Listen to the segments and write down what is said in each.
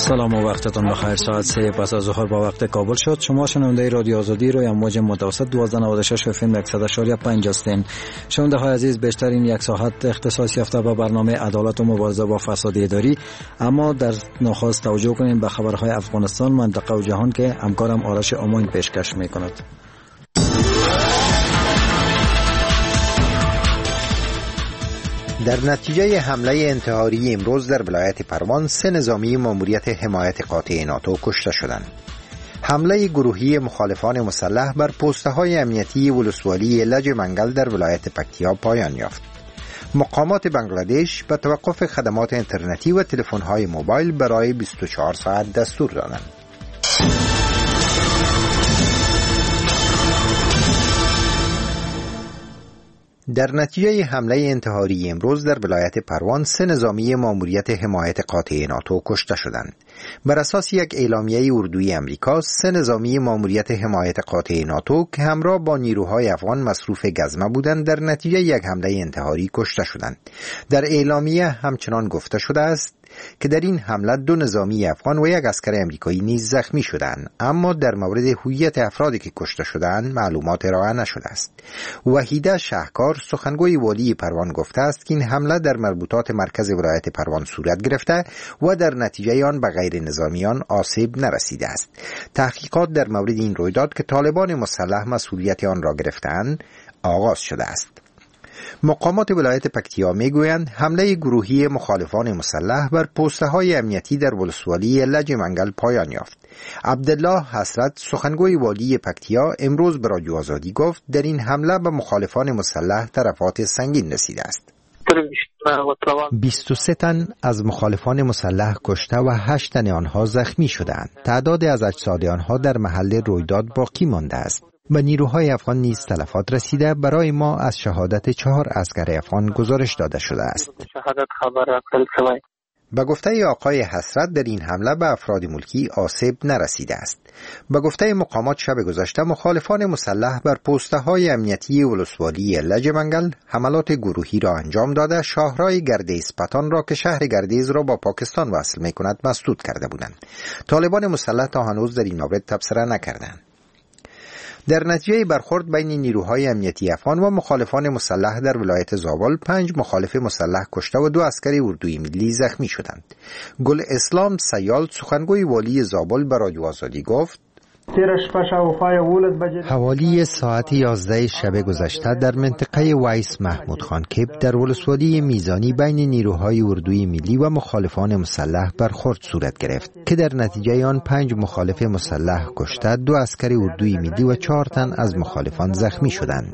سلام و وقتتون بخیر. ساعت 3 پس از ظهر با وقت کابل شد. شما شنونده رادیو آزادی روی امواج متوسط 1296 FM 100.5 هستین. شنونده های عزیز، بیشترین یک ساعت اختصاص یافته به برنامه عدالت و مبارزه با فساد اداری، اما در نخست توجه کنیم به خبرهای افغانستان، منطقه و جهان که همکارم آرش امین پیشکش میکند. در نتیجه حمله انتحاری امروز در ولایت پروان 3 نظامی ماموریت حمایت قاطع ناتو کشته شدند. حمله گروهی مخالفان مسلح بر پست‌های امنیتی ولسوالی لج منگل در ولایت پکتیا پایان یافت. مقامات بنگلادش به توقف خدمات اینترنتی و تلفن‌های موبایل برای 24 ساعت دستور دادند. در نتیجه حمله انتحاری امروز در ولایت پروان 3 نظامی ماموریت حمایت قاطع ناتو کشته شدند. بر اساس یک اعلامیه اردوی امریکا، 3 نظامی ماموریت حمایت قاطع ناتو که همراه با نیروهای افغان مصروف گزمه بودند در نتیجه یک حمله انتحاری کشته شدند. در اعلامیه همچنان گفته شده است که در این حمله 2 نظامی افغان و 1 عسکر امریکایی نیز زخمی شدند، اما در مورد هویت افرادی که کشته شدند معلومات ارائه نشده است. وحیده شهکار، سخنگوی والی پروان، گفته است که این حمله در مربوطات مرکز ولایت پروان صورت گرفته و در نتیجه آن به غیر نظامیان آسیب نرسیده است. تحقیقات در مورد این رویداد که طالبان مسلح مسئولیت آن را گرفتند آغاز شده است. مقامات ولایت پکتیا میگویند حمله گروهی مخالفان مسلح بر پست‌های امنیتی در ولسوالی لج منگل پایان یافت. عبدالله حسرت، سخنگوی والی پکتیا، امروز به رادیو آزادی گفت در این حمله به مخالفان مسلح تلفات سنگین رسیده است. 23 تن از مخالفان مسلح کشته و 8 تن آنها زخمی شدند. تعداد از اجساد آنها در محل رویداد باقی مانده است. به نیروهای افغان نیز تلفات رسیده. برای ما از شهادت 4 عسکر افغان گزارش داده شده است. به گفته آقای حسرت در این حمله به افراد ملکی آسیب نرسیده است. به گفته مقامات شب گذشته مخالفان مسلح بر پست‌های امنیتی ولسوالی لج منگل حملات گروهی را انجام داده شاهراه گردیز پتان را که شهر گردیز را با پاکستان وصل می‌کند مسدود کرده بودند. طالبان مسلح تا هنوز در این مورد تبصره نکردند. در نتیجه برخورد بین نیروهای امنیتی افغان و مخالفان مسلح در ولایت زابل 5 مخالف مسلح کشته و 2 عسکر اردوی ملی زخمی شدند. گل اسلام سیال، سخنگوی والی زابل، به رادیو آزادی گفت حوالی ساعت 11 شب گذشته در منطقه ویس محمود خان کیپ در ولسوالی میزانی بین نیروهای اردوی ملی و مخالفان مسلح برخورد صورت گرفت که در نتیجه آن 5 مخالف مسلح کشته، 2 عسکر اردوی ملی و 4 تن از مخالفان زخمی شدند.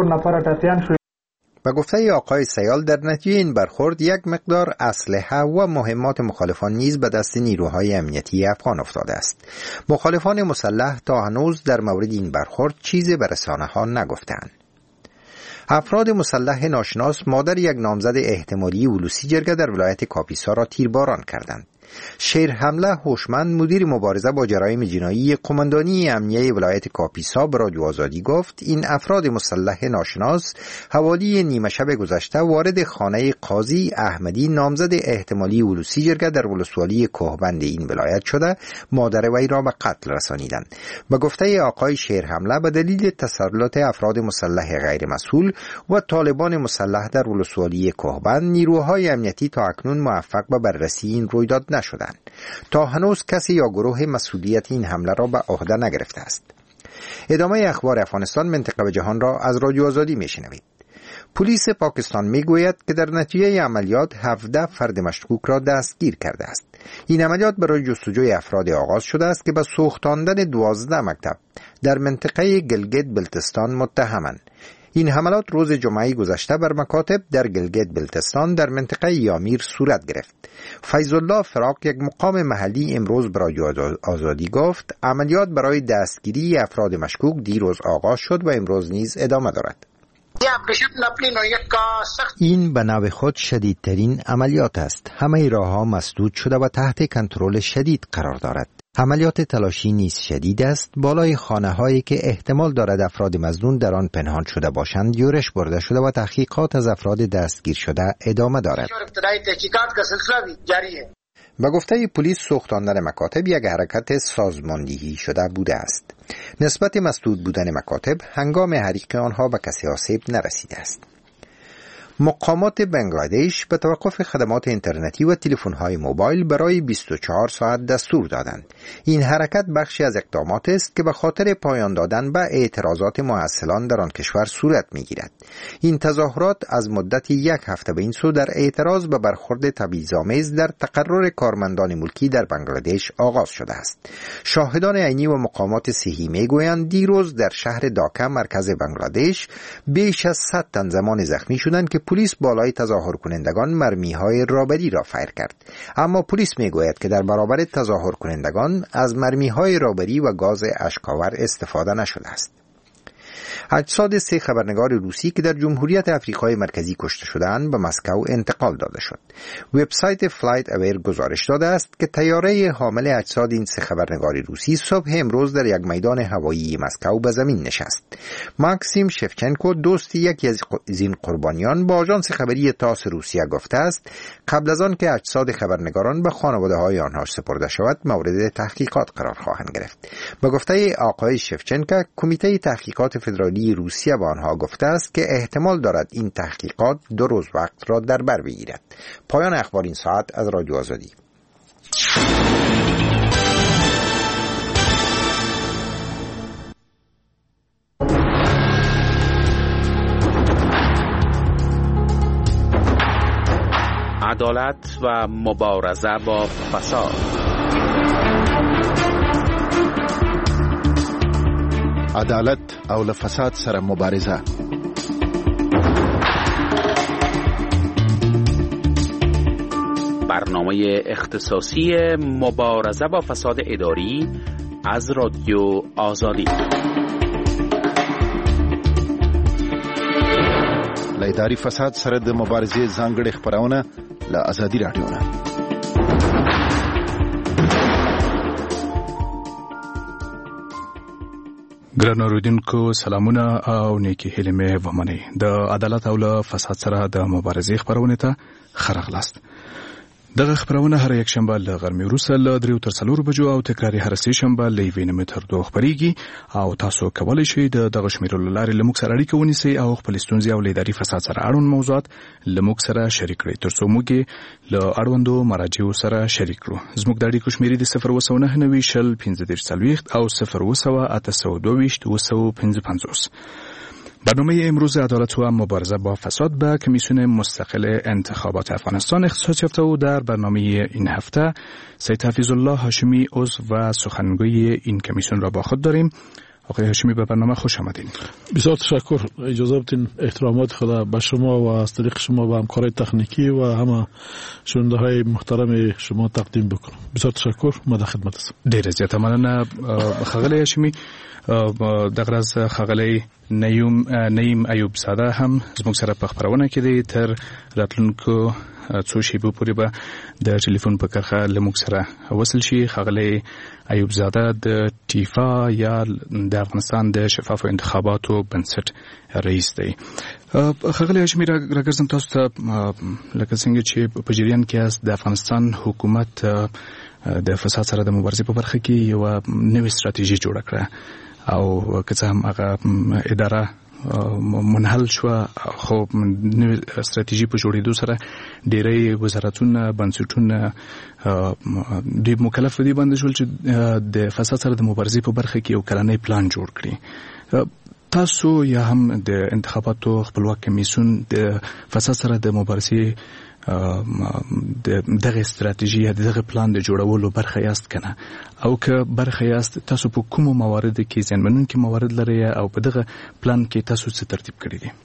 و گفته آقای سیال در نتیجه این برخورد 1 مقدار اسلحه و مهمات مخالفان نیز به دست نیروهای امنیتی افغان افتاده است. مخالفان مسلح تا هنوز در مورد این برخورد چیزی به رسانه‌ها نگفتند. افراد مسلح ناشناس مادر 1 نامزد احتمالی ولوسی جرگه در ولایت کاپیسا را تیرباران کردند. شیر حمله هوشمند، مدیر مبارزه با جرایم جنایی قماندانی امنیه ولایت کاپیسا، به رادیو آزادی گفت این افراد مسلح ناشناس حوالی نیمه شب گذشته وارد خانه قاضی احمدی نامزد احتمالی ولوسی جرگه در ولسوالی کوهبند این ولایت شده مادر وی را به قتل رسانیدند. به گفته آقای شیر حمله به دلیل تسلط افراد مسلح غیر مسئول و طالبان مسلح در ولسوالی کوهبند نیروهای امنیتی تا اکنون موفق به بررسی این رویداد نشدند. تا هنوز کسی یا گروه مسئولیت این حمله را به عهده نگرفته است. ادامه اخبار افغانستان، منطقه و جهان را از رادیو آزادی میشنوید. پلیس پاکستان میگوید که در نتیجه عملیات 17 فرد مشکوک را دستگیر کرده است. این عملیات برای جستجوی افراد آغاز شده است که به سوختاندن 12 مکتب در منطقه گلگت بلتستان متهمند. این حملات روز جمعه گذشته بر مکاتب در گلگت بلتستان در منطقه یامیر صورت گرفت. فیض الله فراق، یک مقام محلی، امروز به رادیو آزادی گفت عملیات برای دستگیری افراد مشکوک دیروز آغاز شد و امروز نیز ادامه دارد. این به نوع خود شدیدترین عملیات است. همه راه‌ها مسدود شده و تحت کنترل شدید قرار دارد. عملیات تلاشی نیز شدید است. بالای خانه‌هایی که احتمال دارد افراد مظنون در آن پنهان شده باشند یورش برده شده و تحقیقات از افراد دستگیر شده ادامه دارد. به گفته پلیس سوختاندن مکاتب یک حرکت سازماندهی شده بوده است. نسبت مسدود بودن مکاتب هنگام حریق آنها به کسی آسیب نرسیده است. مقامات بنگلادش به توقف خدمات اینترنتی و تلفن‌های موبایل برای 24 ساعت دستور دادند. این حرکت بخشی از اقدامات است که به خاطر پایان دادن به اعتراضات محصلان در آن کشور صورت می‌گیرد. این تظاهرات از مدت یک هفته به این سو در اعتراض به برخورد تبعیض‌آمیز در تقرر کارمندان ملکی در بنگلادش آغاز شده است. شاهدان عینی و مقامات صحی می‌گویند دیروز در شهر داکا مرکز بنگلادش بیش از 100 تن زمان زخمی شدند که پلیس بالای تظاهر کنندگان مرمی‌های رابری را فیر کرد. اما پلیس میگوید که در برابر تظاهر کنندگان از مرمی‌های رابری و گاز اشک‌آور استفاده نشده است. اجساد 3 خبرنگار روسی که در جمهوریت آفریقای مرکزی کشته شدند به مسکو انتقال داده شد. وبسایت فلایت اویر گزارش داده است که طیاره حامل اجساد این 3 خبرنگار روسی صبح امروز در یک میدان هوایی مسکو به زمین نشست. ماکسیم شفچنکو دوست یکی از این قربانیان با آژانس خبری تاس روسیه گفته است قبل از آن که اجساد خبرنگاران به خانواده‌های آنها سپرده شود مورد تحقیقات قرار خواهند گرفت. به گفته آقای شفچنکو کمیته تحقیقات فدرالی روسیه به آنها گفته است که احتمال دارد این تحقیقات 2 روز وقت را در بر بگیرد. پایان اخبار این ساعت از رادیو آزادی. عدالت و مبارزه با فساد. عدالت او فساد سره مبارزه. برنامه اختصاصی مبارزه با فساد اداری از رادیو آزادی. لایداری فساد سره د مبارزې ځانګړې خبرونه له آزادي رادیو نه. ګران اوریدونکو سلامونه او نیکی هیلې مې ومنئ. د عدالت او له فساد سره د مبارزې خبرونه ته ښه راغلاست. دغه خبرونه هر یک شنبه له غرمې وروسته له 3 تر 4 بجو او تکراري هر سه شنبه له 1 تر 2 خبريږي او تاسو کولی شئ دغه شمیرو لارې له موږ سره اړیکه ونیسئ او خپل ستونزې او لیداري فساد سره اړوند موضوعات له موږ سره شریک کړئ ترڅو موږ له اړوندو مراجعو سره شریک کړو. زموږ د اړیکو شمیرې د 01990 او 02822 برنامه امروز عدالت و مبارزه با فساد به کمیسیون مستقل انتخابات افغانستان اختصاص یافته و در برنامه این هفته سید حفیظ الله هاشمی عضو و سخنگوی این کمیسیون را با خود داریم. آقای هاشمی به برنامه خوش آمدین. بسیار تشکر. اجازه بدین احترامات خدا به شما و از طریق شما به همکارای تکنیکی و همه شنونده های محترم شما تقدیم بکنم. بسیار تشکر. ما در خدمت هستم. ډیر زیاته مننه ښاغلی هاشمی. دغه ورځ ښاغلی نعیم ایوب زاده هم زموږ سره په خبرونه کې دی. تر راتلونکو څو شیبو پورې به د ټلیفون په کرښه له موږ سره وصل شي. ښاغلی ایوب زاده د ټیفا یا د افغانستان د شفافو انتخاباتو بنسټ رئیس دی. ښاغلی هاشمي راګرځم تاسو ته لکه څنګه چې په جریان کې یاست د افغانستان حکومت د فساد سره د مبارزې په برخه کې یو نوې ستراتیژي جوړه کړه او که څه هم هغه اداره منحل شو خو نوې ستراتیژي په جوړېدو سره ډېری وزارتونه بنسټونه ډېر مکلف دي باندې شول چې د فساد سره د مبارزې په برخه کې یو کلنی پلان جوړ کړي. تاسو یا هم د انتخاباتو خپلواک کمیسیون د فساد سره د مبارزې دغه استراتیژي یا دغه پلان د جوړولو برخه یاست کنه او که برخه یاست تاسو په کومو مواردو کې ځانمنونکي موارد لري او په دغه پلان کې تاسو څه ترتیب کړی دي؟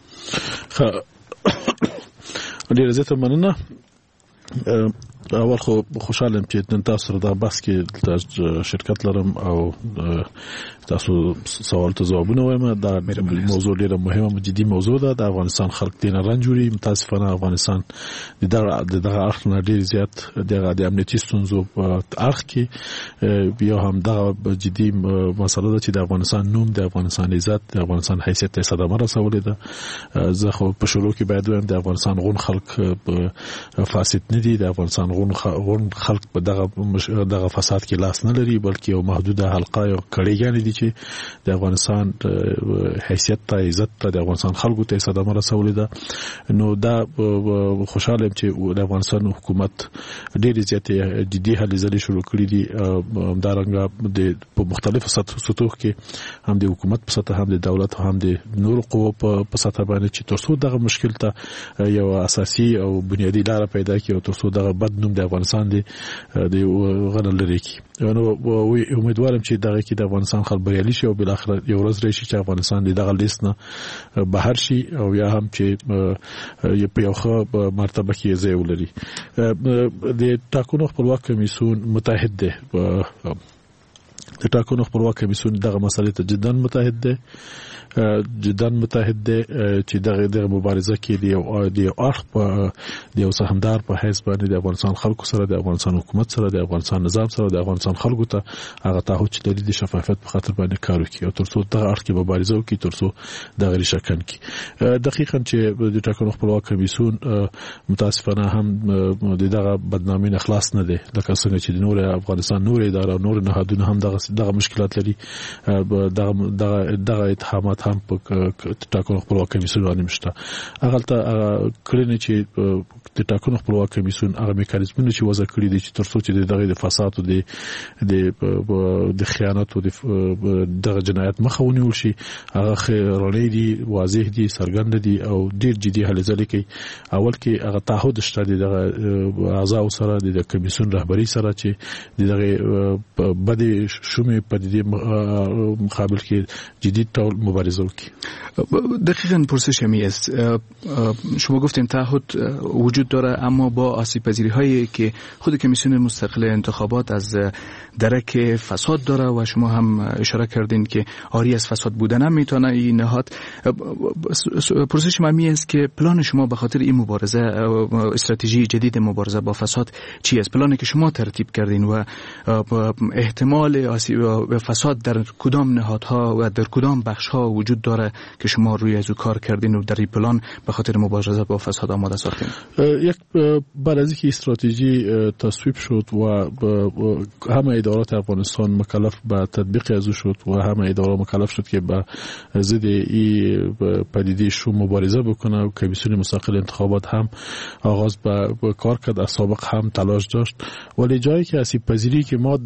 ډیره زیاته مننه. اول خو خوشحالم چې نن تاسو سره دا بحث کې شرکت لرم او تاسو سوال ته ځوابونه وایم. دا موضوع ډیره مهمه جدي موضوع ده. د افغانستان خلک دې نه رنجوري. متاسفانه افغانستان دغه اړخ نه ډیر زیات د امنیتي ستونزو په اړخ کې بیا هم دا جدي مسله ده چې د افغانستان نوم د افغانستان عزت د افغانستان حیثیت ته صدمه رسولې ده. زه خو په شروع کې باید وایم د افغانستان غون خلک فاسد نه دي. د افغانستان غون خلق په دغه فساد کې لاس نه لري، بلکې یو محدوده حلقه یو کړيګانې دي چې د افغانستان حیثیت ته عزت ته د افغانستان خلکو ته صدمه رسولې ده. نو دا خوشاله چې د افغانستان حکومت ډېر زیات جدي هلې ځلې شروع کړې دي، همدارنګه په مختلفو سطحو کې هم د حکومت په سطح، هم د دولت، هم د نورو قوو په سطح باندې چې ترڅو دغه مشکل ته یو اساسي او بنیادی لار پیدا کړي او ترڅو دغه بد نوم د افغانستان د غنل لري کی. نو امیدوارم چې دغه کې د افغانستان خلک بریالي شي او بل اخر یو ورځ راشي چې افغانستان دغه لیست نه بهر شي او یا هم چې په یو ښه مرتبه کې ځای ولري. د ټاکنو خپلواک کمیسیون متحد دی، د ټاکنو خپلواک کمیسیون دغه مسلې ته جدا متحد دی چې دغه مبارزه کې دی اړخ په یو سهمدار په حیث باندې د افغانستان خلکو سره، د افغانستان حکومت سره، د افغانستان نظام سره، د افغانستان خلکو ته هغه تعهد چې لري د شفافیت په خاطر باندې کار وکړي او ترڅو دغه اړخ کې مبارزه وکړي، ترڅو دغه ریشکن کړي. دقیقاً چې د ټاکنو خپلواک کمیسیون متاسفانه هم دغه بدنامي نه خلاص نه دی، لکه څنګه چې د نور افغانستان نور اداره او نور نهادونه هم دغه مشکلات لري. دغه اتهامات هم په ټاکنو خپلواک کمیسیون باندې مشته. هغه ته کړنې چې د ټاکنو خپلواک کمیسیون هغه میکانیزمونه چې وضع کړی دي چې ترڅو چې دغه د فساد او د خیانت او دغه جنایت مخه ونیول شي، هغه رڼې دي، واضح دي، څرګند دي او ډیر جدي هلې ځلې کوي. اول کې هغه تعهد شته دغه اعضاء سره، د کمیسیون رهبری سره چې دغه بده شومې په دې مقابل کې جدی طور مبارزه وکړي. دقیقاً پرسش همی است. شما گفتین تعهد وجود داره، اما با آسیب پذیری هایی که خود کمیسیون مستقل انتخابات از درک فساد داره و شما هم اشاره کردین که آری از فساد بودن هم میتونه این نهاد. پرسش من است که پلان شما به خاطر این مبارزه، استراتژی جدید مبارزه با فساد چی است؟ پلانی که شما ترتیب کردین و احتمال آسیب فساد در کدام نهادها و در کدام بخش‌ها وجود داره که شما روی ازو کار کردین و در این پلان به خاطر مبارزه با فساد آماده ساختین؟ یک بعد از اینکه استراتژی تصویب شد و همه ادارات افغانستان مکلف به تطبیق ازو شد و همه ادارات مکلف شد که به ضد این پدیده شو مبارزه بکنه و کمیسیون مستقل انتخابات هم آغاز به کار کرد. از سابق هم تلاش داشت، ولی جایی که آسیب پذیری که ما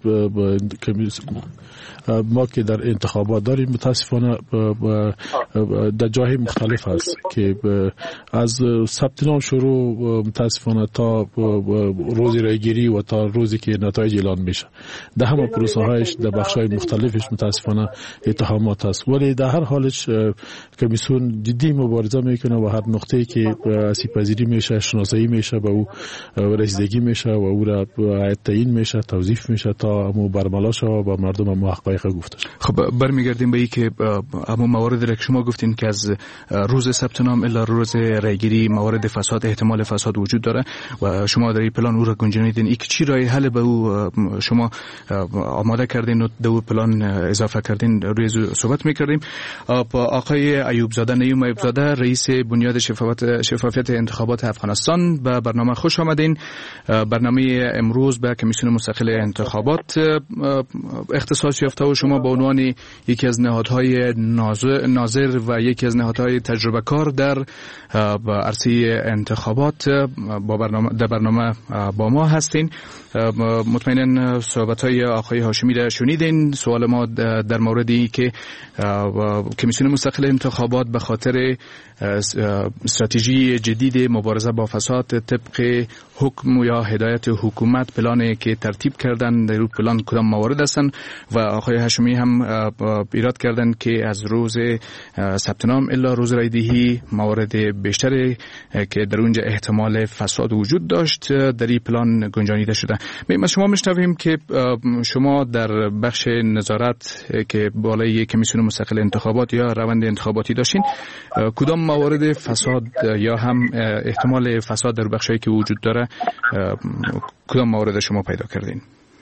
که در انتخابات داریم متاسفانه در جاهای مختلف هست که از ثبت نام شروع متاسفانه تا روز رایگیری و تا روزی که نتایج اعلان میشه در همه پروسه هایش در بخش های مختلفش متاسفانه اتهامات هست، ولی در هر حالش کمیسیون جدی مبارزه میکنه و هر نقطه‌ای که آسیب پذیری میشه شناسایی میشه به او رسیدگی میشه و او را تعیین میشه، توظیف میشه تا امو برملا شه و با مردم هم حقایق گفته. خب برمیگردیم به این که اما موارد را که شما گفتین که از روز ثبت نام الی روز رایگیری موارد فساد، احتمال فساد وجود داره و شما در این پلان او را گنجانیدین. این چی راه حل به او شما آماده کردین و در پلان اضافه کردین؟ روی صحبت میکردیم با آقای ایوب زاده، نیوم ایوب زاده، رئیس بنیاد شفافیت انتخابات افغانستان. به برنامه خوش آمدین. برنامه امروز به کمیسیون مستقل انتخابات اختصاص یافته و شما به عنوان یکی از نهادهای ناظر و یکی از نهادهای تجربه کار در عرصه انتخابات در برنامه با ما هستین. مطمئنا صحبت‌های آقای هاشمی را شنیدین. سوال ما در موردی که کمیسیون مستقل انتخابات به خاطر استراتژی جدید مبارزه با فساد طبق حکم یا هدایت حکومت پلانی که ترتیب کردن در پلان کدام موارد هستن و آقای هاشمی هم ایراد کردن که از روز ثبت نام الی روز رایدهی موارد بیشتری که در اونجا احتمال فساد وجود داشت در این پلان گنجانیده شده. ما شما میشنویم که شما در بخش نظارت که بالای کمیسیون مستقل انتخابات یا روند انتخاباتی داشتین، کدام موارد فساد یا هم احتمال فساد در بخشایی که وجود داره کدام موارد شما پیدا کردین؟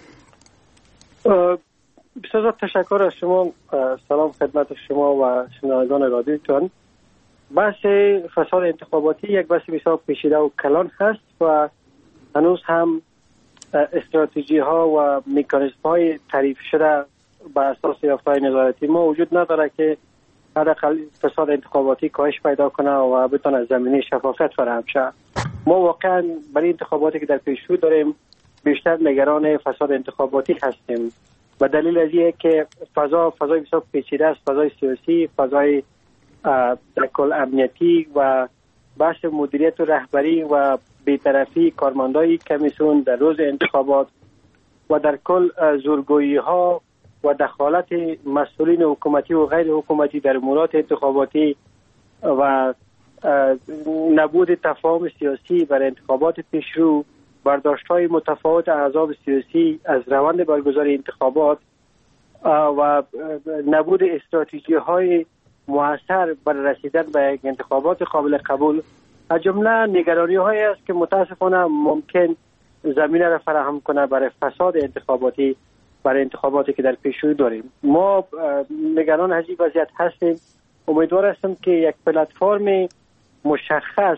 بسیار تشکر از شما. سلام خدمت شما و شنوندگان رادیوتون. بحث فساد انتخاباتی یک بحث بسیار پیچیده و کلان هست و هنوز هم استراتژی ها و مکانیزم های تعریف شده بر اساس یافته‌های نظارتی ما وجود نداره که حداقل فساد انتخاباتی کاهش پیدا کنه و بتونه زمینه شفافیت فراهم شه. ما واقعا برای انتخاباتی که در پیش رو داریم بیشتر نگران فساد انتخاباتی هستیم و دلیل از اینه که فضای بسیار پیچیده است، فضای سیاسی، فضای در کل امنیتی و بحث مدیریت و رهبری و بی‌طرفی کارمندای کمیسیون در روز انتخابات و در کل زورگویی ها و دخالت مسئولین حکومتی و غیر حکومتی در امورات انتخاباتی و نبود تفاهم سیاسی برای انتخابات پیشرو، برداشت‌های متفاوت احزاب سیاسی از روند برگزاری انتخابات و نبود استراتژی‌های مؤثر برای رسیدن به انتخابات قابل قبول از جمله نگرانی‌هایی است که متاسفانه ممکن زمینه را فراهم کنه برای فساد انتخاباتی برای انتخاباتی که در پیش رو داریم. ما نگران از این وضعیت هستیم. امیدوار هستم که یک پلتفرم مشخص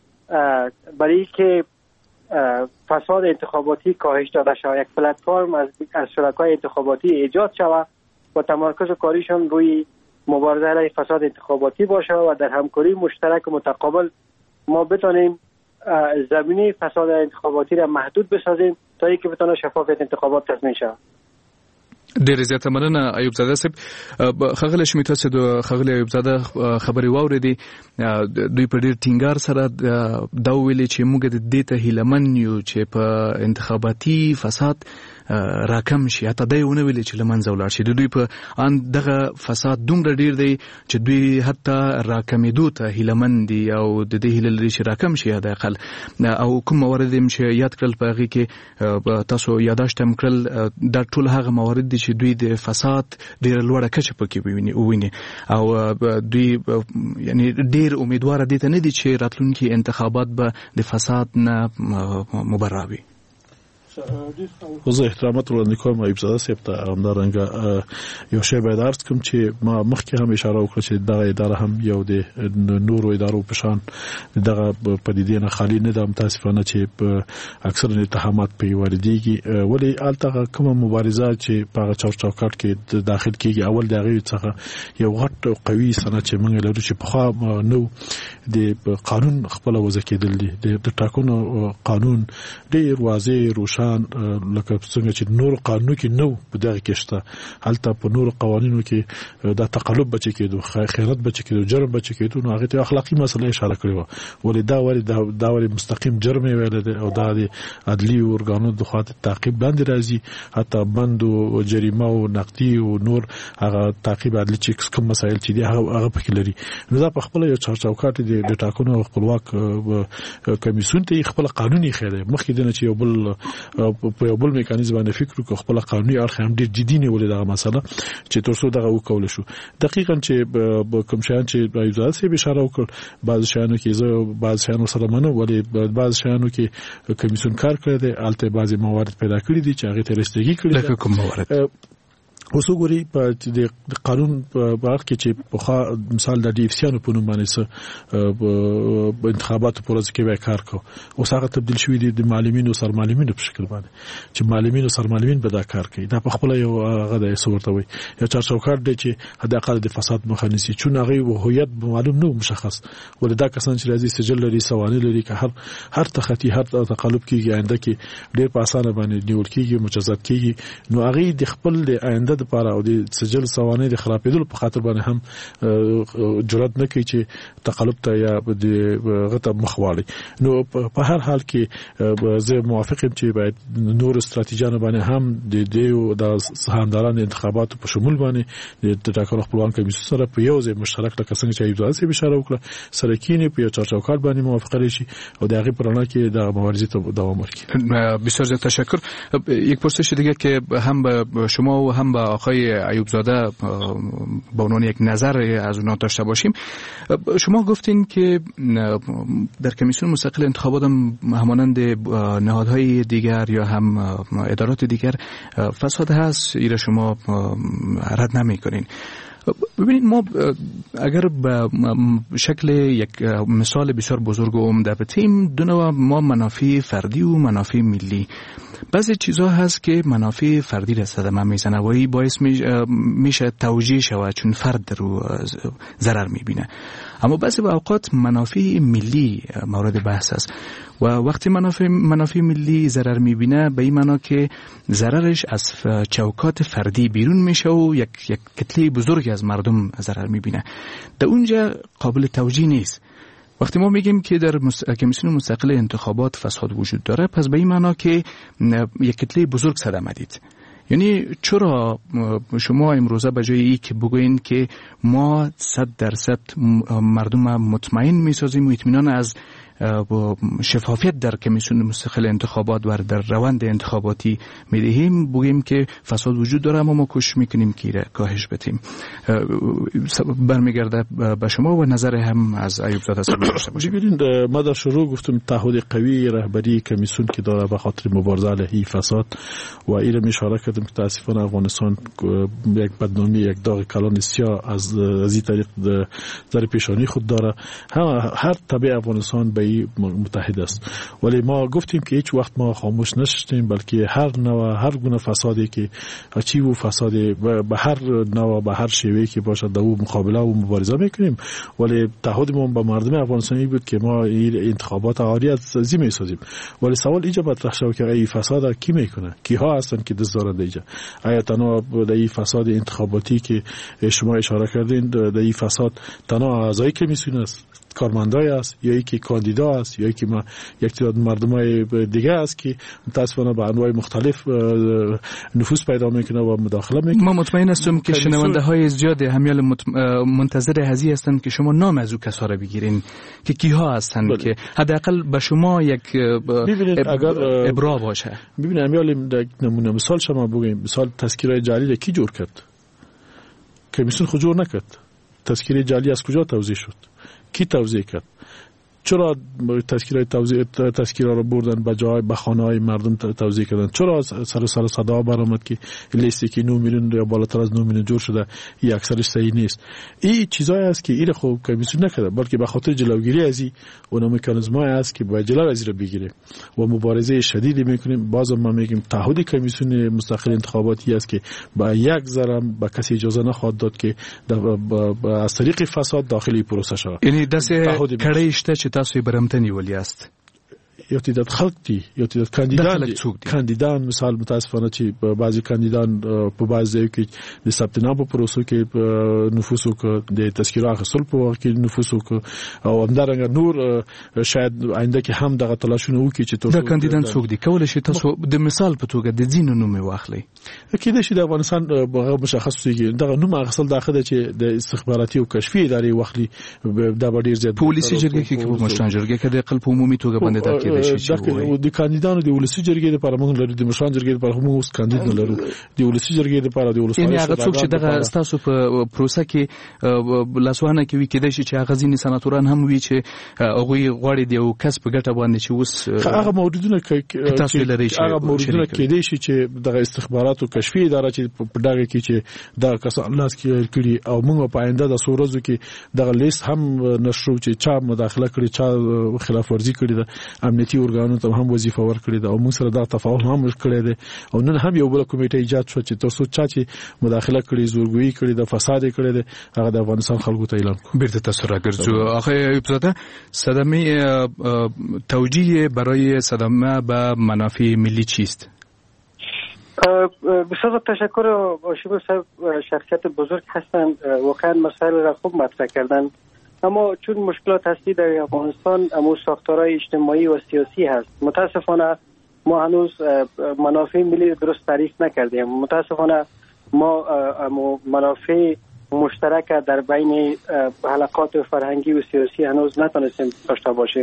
برای که فساد انتخاباتی کاهش داده شود، یک پلتفرم از شرکای انتخاباتی ایجاد شود و تمرکز کاریشان روی مبارزه علیه فساد انتخاباتی باشه و در همکاری مشترک و متقابل ما بتونیم زمینه فساد انتخاباتی را محدود بسازیم تا اینکه بتونه شفافیت انتخابات تضمین شود. ډیر زیاته مننه ایوب زاده صاحب. خغل شمی تاسو د خغل ایوب زاده خبري واوریدي دوی په ډیر ټینګار سره دا ویلي چې موږ د دې ته هیلمن یو چې په انتخاباتي فساد راکم شي، حتی دا ونه ویلي چې لمنځه ولاړ شي. د دوی په ان دغه فساد دومره ډیر دی چې دوی حتی راکمېدو ته هیلمن دي او د دې هیله لري چې راکم شي حد اقل. او کوم موارد چې یاد کړل په هغه کې تاسو یاداشت هم کړل دا ټول هغه موارد دي چې دوی د فساد ډیر لوړه کچه پکې ویني او دوی یعنی ډیر امیدوار دي ته نه دي چې راتلونکي انتخابات به د فساد نه مبرا وي. زه احترامات وړاندې کوم ایوب زاده صاحب ته. همدارنګه یو شی باید عرض کوم چې ما مخکې هم اشاره وکړه چې دغه اداره هم یو د نورو ادارو په شان دغه پدیدې نه خالی نه ده. متاسفانه چې اکثر اتهامات پرې واردېږي، ولې هلته کومه مبارزه چې په هغه چوکاټ کې داخل کېږي اول د هغې څخه یو غټ او قوي سند چې موږ لرو چې پخوا نو د قانون خپله وضع کېدل دي. د ټاکنو قانون ډېر واضح روښان لکه څنګه چې نور قانون کې نو په دغه کې شته، هلته په نور قوانینو کې دا تقلب بچ کېدو، خیانت بچ کېدو، جرم بچ کېدو. نو هغه ته اخلاقی مسله اشاره کړې و، ولې دا ولی مستقیم جرم ویل دي او دا د عدلی ارګانو د خاطر تعقیب باندې راځي، حتی بند او جریمه او نقدي او نور هغه تعقیب عدلی چې کوم مسایل چې دي هغه پکې لري. نو دا په خپل یو چوکاټ دی د ټاکنو خپلواک کمیسیون ته خپل قانوني خیره مخکې دنه چې په یو بل میکانیزم باندې فکر وکړو، خپل قانوني اړخ هم ډېر جدي نیولې دغه مسله چې ترڅو دغه وکول شو. دقیقاً چې کوم شیان چې ایوب زاده صاحب اشاره وکړ، بعض شیانو کې زه بعض شیانو سره منم، ولې بعض شیانو کې کمیسیون کار کړی دی، البته بعضی موارد پیدا کړی دي چې هغه ته رسیدګي کړی لکه کوم موارد اوس وګورئ په د قانون په اړه کې چې په مثال د ډي اف سیانو په نوم باندې انتخاباتو په ورځ کې وای کار کو، اوس هغه تبدیل شوی دی د معلمینو او سرمعلمینو په شکل باندې چې معلمین او سرمعلمین به دا کار کوي. دا په خپل یو هغه د صورت وي یو چارچوکاټ دی چې حد اقل د فساد مخه نیسي، چون هغه هویت معلوم نه مشخص، ولدا کسان چې راځي سجل لري، سوانح لري، که هر تخطي هر تقلب کیږي آینده کې ډېر په اسانه باندې نیول کیږي، مجازات کیږي. نو هغه د خپل د آینده د لپاره او د سجل سوانح د خرابېدلو په خاطر باندې هم جرأت نه کوي چې تقلب ته یا د غته مخواړي. نو په هر حال کې زه موافق یم چې باید نور استراتیژیانو باندې هم د دې د سهامدارانو انتخاباتو په شمول باندې د ټاکنو خپلوان کمیسیون سره په یو ځای مشترک لکه څنګه چې ایوب زاده صاحب اشاره وکړه سره کینې په یو چارچوکاټ باندې موافقه شي او د هغې په رڼا کې د مبارزې ته دوام ورکړي. بسیار زیاد تشکر. یک پرسش دیگه که هم به شما و هم به آقای ایوب زاده به عنوان یک نظر از اونا داشته باشیم. شما گفتین که در کمیسیون مستقل انتخابات هم همانند نهادهای دیگر یا هم ادارات دیگر فساد هست، ایره شما رد نمی کنین. ببینید ما اگر به شکل یک مثال بسیار بزرگ و عمده بتیم، دو نوع ما منافع فردی و منافع ملی. بعضی چیزها هست که منافع فردی را صدمه میزنه و این باعث میشه توجیه شود چون فرد رو ضرر میبینه. اما بعضی اوقات منافع ملی مورد بحث است و وقتی منافع ملی ضرر میبینه به این معنا که ضررش از چوکات فردی بیرون میشه و یک کتله بزرگی از مردم ضرر میبینه. در اونجا قابل توجیه نیست. وقتی ما میگیم که در کمیسیون مستقل انتخابات فساد وجود داره، پس به این معنا که یک کتله بزرگ صدمه دید. یعنی چرا شما امروزه به جای ای که بگوین که ما 100% مردم مطمئن میسازیم و اطمینان از شفافیت در کمیسیون مستقل انتخابات و در روند انتخاباتی میدهیم، بگیم که فساد وجود داره اما ما کوشش میکنیم که کاهش بدیم. برمیگرده به شما و نظر هم از ایوب زاده صاحب داشته باشیم. ببینید، ما در شروع گفتم تعهد قوی رهبری کمیسیون که داره به خاطر مبارزه علیه فساد و این اشاره کردم که تاسفانه افغانستان یک بدنامی، یک داغ کلان سیاه از این طریق در پیشانی خود داره. هر تبع افغانستان به متحد است، ولی ما گفتیم که هیچ وقت ما خاموش نشدیم، بلکه هر گونه فسادی که چی و فسادی به هر نوع به هر شیوهی که باشد در او مقابله و مبارزه میکنیم. ولی تعهدمون با مردم افغانستانی بود که ما این انتخابات عاری از زی میسازیم. ولی سوال اینجا مطرح شد که این فساد کی میکنه؟ کیها هستن که دست دارن اینجا؟ آیا تنها در این فساد انتخاباتی که شما اشاره کردین در این فساد تنها اعضای کمیسیون است، کارمندای است، یا یکی کاندیدا است، یا یکی ما یک تعداد مردمای دیگه است که متاسفانه به انواع مختلف نفوذ پیدا میکنه و مداخله میکنه. ما مطمئن هستم که شنونده های زیاد همیال منتظر هزی هستند که شما نام از او کسا را بگیرین که کیها هستند که حداقل به شما یک ابرا باشه. ببینید همیال نمونه مثال شما بگیم، مثال تذکره جعلی را کی جور کرد؟ کمیسیون خود جور نکرد. تذکره جعلی از کجا توزیع شد؟ کی توزیع کرد؟ چرا تذکیره رو بردن به جای به خانه‌های مردم توزیع کردن؟ چرا سر صدا برآمد که لیستی که 9 میلیون یا بالاتر از 9 میلیون جور شده این اکثرش صحیح نیست؟ این چیزایی است که این خوب کمیسیون نکرده، بلکه به خاطر جلوگیری از این اون مکانیزمایی است که باید جلو از این رو بگیره و مبارزه شدیدی میکنیم. بازم ما میگیم تعهد کمیسیون مستقل انتخاباتی است که با یک ذره به کسی اجازه نخواهد داد که از طریق فساد داخلی پروسه شود. یعنی دست کړی شته چې تاسو برمتنی ولی است یا تعداد خلق دی یا تعداد کاندیدان مثال متاسفانه چې بعضی کاندیدان په بعضی کې د ثبت نام په پروسو کې نفوذ وکړ، د تذکره اخیستل په وخت کې نفوذ وکړ او همدارنګه نور شاید آینده کې هم دغه تلاشونه وکړي چې دا کاندیدان څوک دي؟ کولای شي تاسو د مثال په توګه د ځینو نوم واخلئ؟ کېدای شي د افغانستان به مشخص وي دغه نوم اخیستل داخله چې د استخباراتي او کشفي ادارې واخلي دا ډیر زیات پولیسي جرګه کې په مشران جرګه کې د خپل په عمومي توګه باندې دا کېدای شي د کاندیدانو د ولسی جرګې لپاره موږ لرو، د مشران جرګې لپاره موږ اوس کاندید لرو، د ولسی جرګې لپاره د ولسی یعنی هغه څوک چې دغه ستاسو په پروسه کې لاسوانه کوي کېدای شي چې هغه ځینې سناتوران هم وي چې هغوی غواړي د یو کس په ګټه باندې چې اوس هغه موجودونه تاسو لري چې هغه موجودونه کېدای شي چې دغه استخبارات او کشفي اداره چې په دغه کې چې دغه کسان لاس کې کړي او موږ په آینده د سورزو کې دغه لیست هم نشو چې چا مداخله کړي، چا خلاف ورزي کړي، د امنیتي ارګانونو ته هم وظیفه ورکړي ده او موږ سره دا تفاهم هم کړی دی او نن هم یو بل کمیټه ایجاد شو چې تاسو چې مداخله کړي، زورګویي کړي، د فساد کړي ده، هغه د افغانستان خلکو ته اعلان کړ. بیرته تاسو راګرځو. آقای ایوب زاده، صدمه توجیه برای صدمه به منافع ملی چیست؟ بسیار تشکر. آشیب صاحب شخصیت بزرگ هستند، واقعا مسائل را خوب مطرح کردن، اما چون مشکلات هستی در افغانستان اما ساختارهای اجتماعی و سیاسی هست، متاسفانه ما هنوز منافع ملی درست تعریف نکردیم. متاسفانه ما منافع مشترک در بین حلقات فرهنگی و سیاسی هنوز نتونستیم داشته باشیم.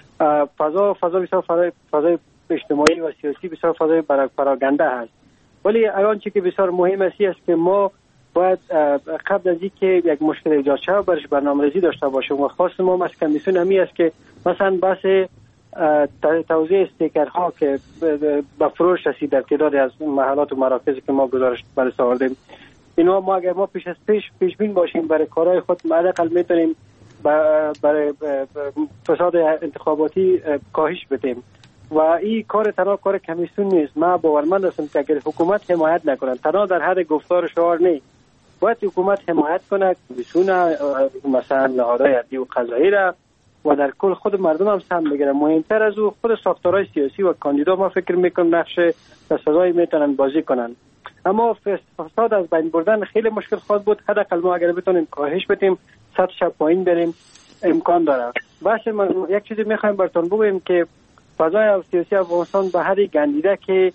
فضای اجتماعی و سیاسی بسیار فضای پراکنده هست، ولی آنچه که بسیار مهم است که ما باید قبل از اینکه یک مشکل ایجاد شود برش برنامه‌ریزی داشته باشیم و خاص ما از کمیسیون همی است که مثلا بحث توزیع استیکرها که به فروش رسید در تعدادی از محلات و مراکزی که ما گزارش بررسی آوردیم، اینا ما اگر ما پیش بین باشیم برای کارهای خود، حداقل میتونیم برای فساد انتخاباتی کاهش بدیم. و این کار تنها کار کمیسیون نیست. ما باورمند هستم که اگر حکومت حمایت نکنه، تنها در حد گفتار شعار نیست، باید حکومت حمایت کنه کمیسیون مثلا نهادهای عدلی و قضایی را و در کل خود مردم هم سهم بگیره. مهمتر از او خود ساختارهای سیاسی و کاندیدا ما فکر میکنم نقش سزایی میتونن بازی کنن. اما فساد از بین بردن خیلی مشکل خواهد بود. حداقل ما اگر بتونیم کاهش بدیم، سطحش پایین بریم، امکان داره. باشه یک چیزی میخوایم براتون بگویم که فضای سیاسی افغانستان به حدی گندیده که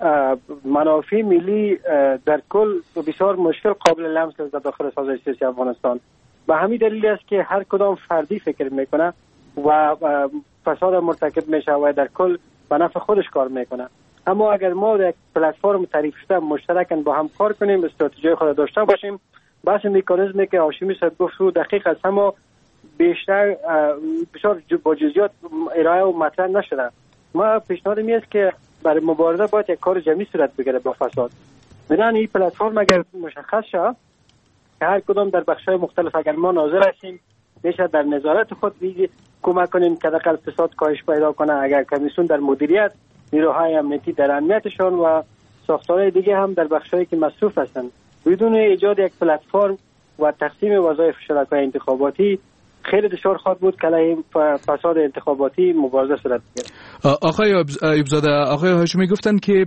منافع ملی در کل بسیار مشکل قابل لمس است در داخل فضای سیاسی افغانستان. به همین دلیل است که هر کدام فردی فکر میکنه و فساد مرتکب میشه و در کل به نفع خودش کار میکنه. اما اگر ما در یک پلتفرم تعریف شده مشترکاً با هم کار کنیم، استراتژی خود داشته باشیم، بحث مکانیزمی که هاشمی صاحب گفت رو دقیق است، اما بیشتر بسیار با جزئیات ارائه و مطرح نشده. ما پیشنهاد می است که برای مبارزه باید یک کار جمعی صورت بگیره با فساد. بنابراین این پلتفرم اگر مشخص شد که هر کدام در بخش‌های مختلف اگر ما ناظر هستیم، میشه در نظارت خود کمک کنیم که حداقل فساد کاهش پیدا کنه. اگر کمیسیون در مدیریت، نیروهای امنیتی در امنیتشان و ساختارهای دیگه هم در بخش‌هایی که مصروف هستند، بدون ایجاد یک پلتفرم و تقسیم وظایف شرکای انتخاباتی خیلی دشوار خواهد بود که علیه فساد انتخاباتی مبارزه صورت بگیرد. آقای ایوبزاده، آقای هاشمی گفتن که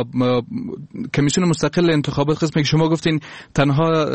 کمیسیون مستقل انتخابات، قسمی که شما گفتین تنها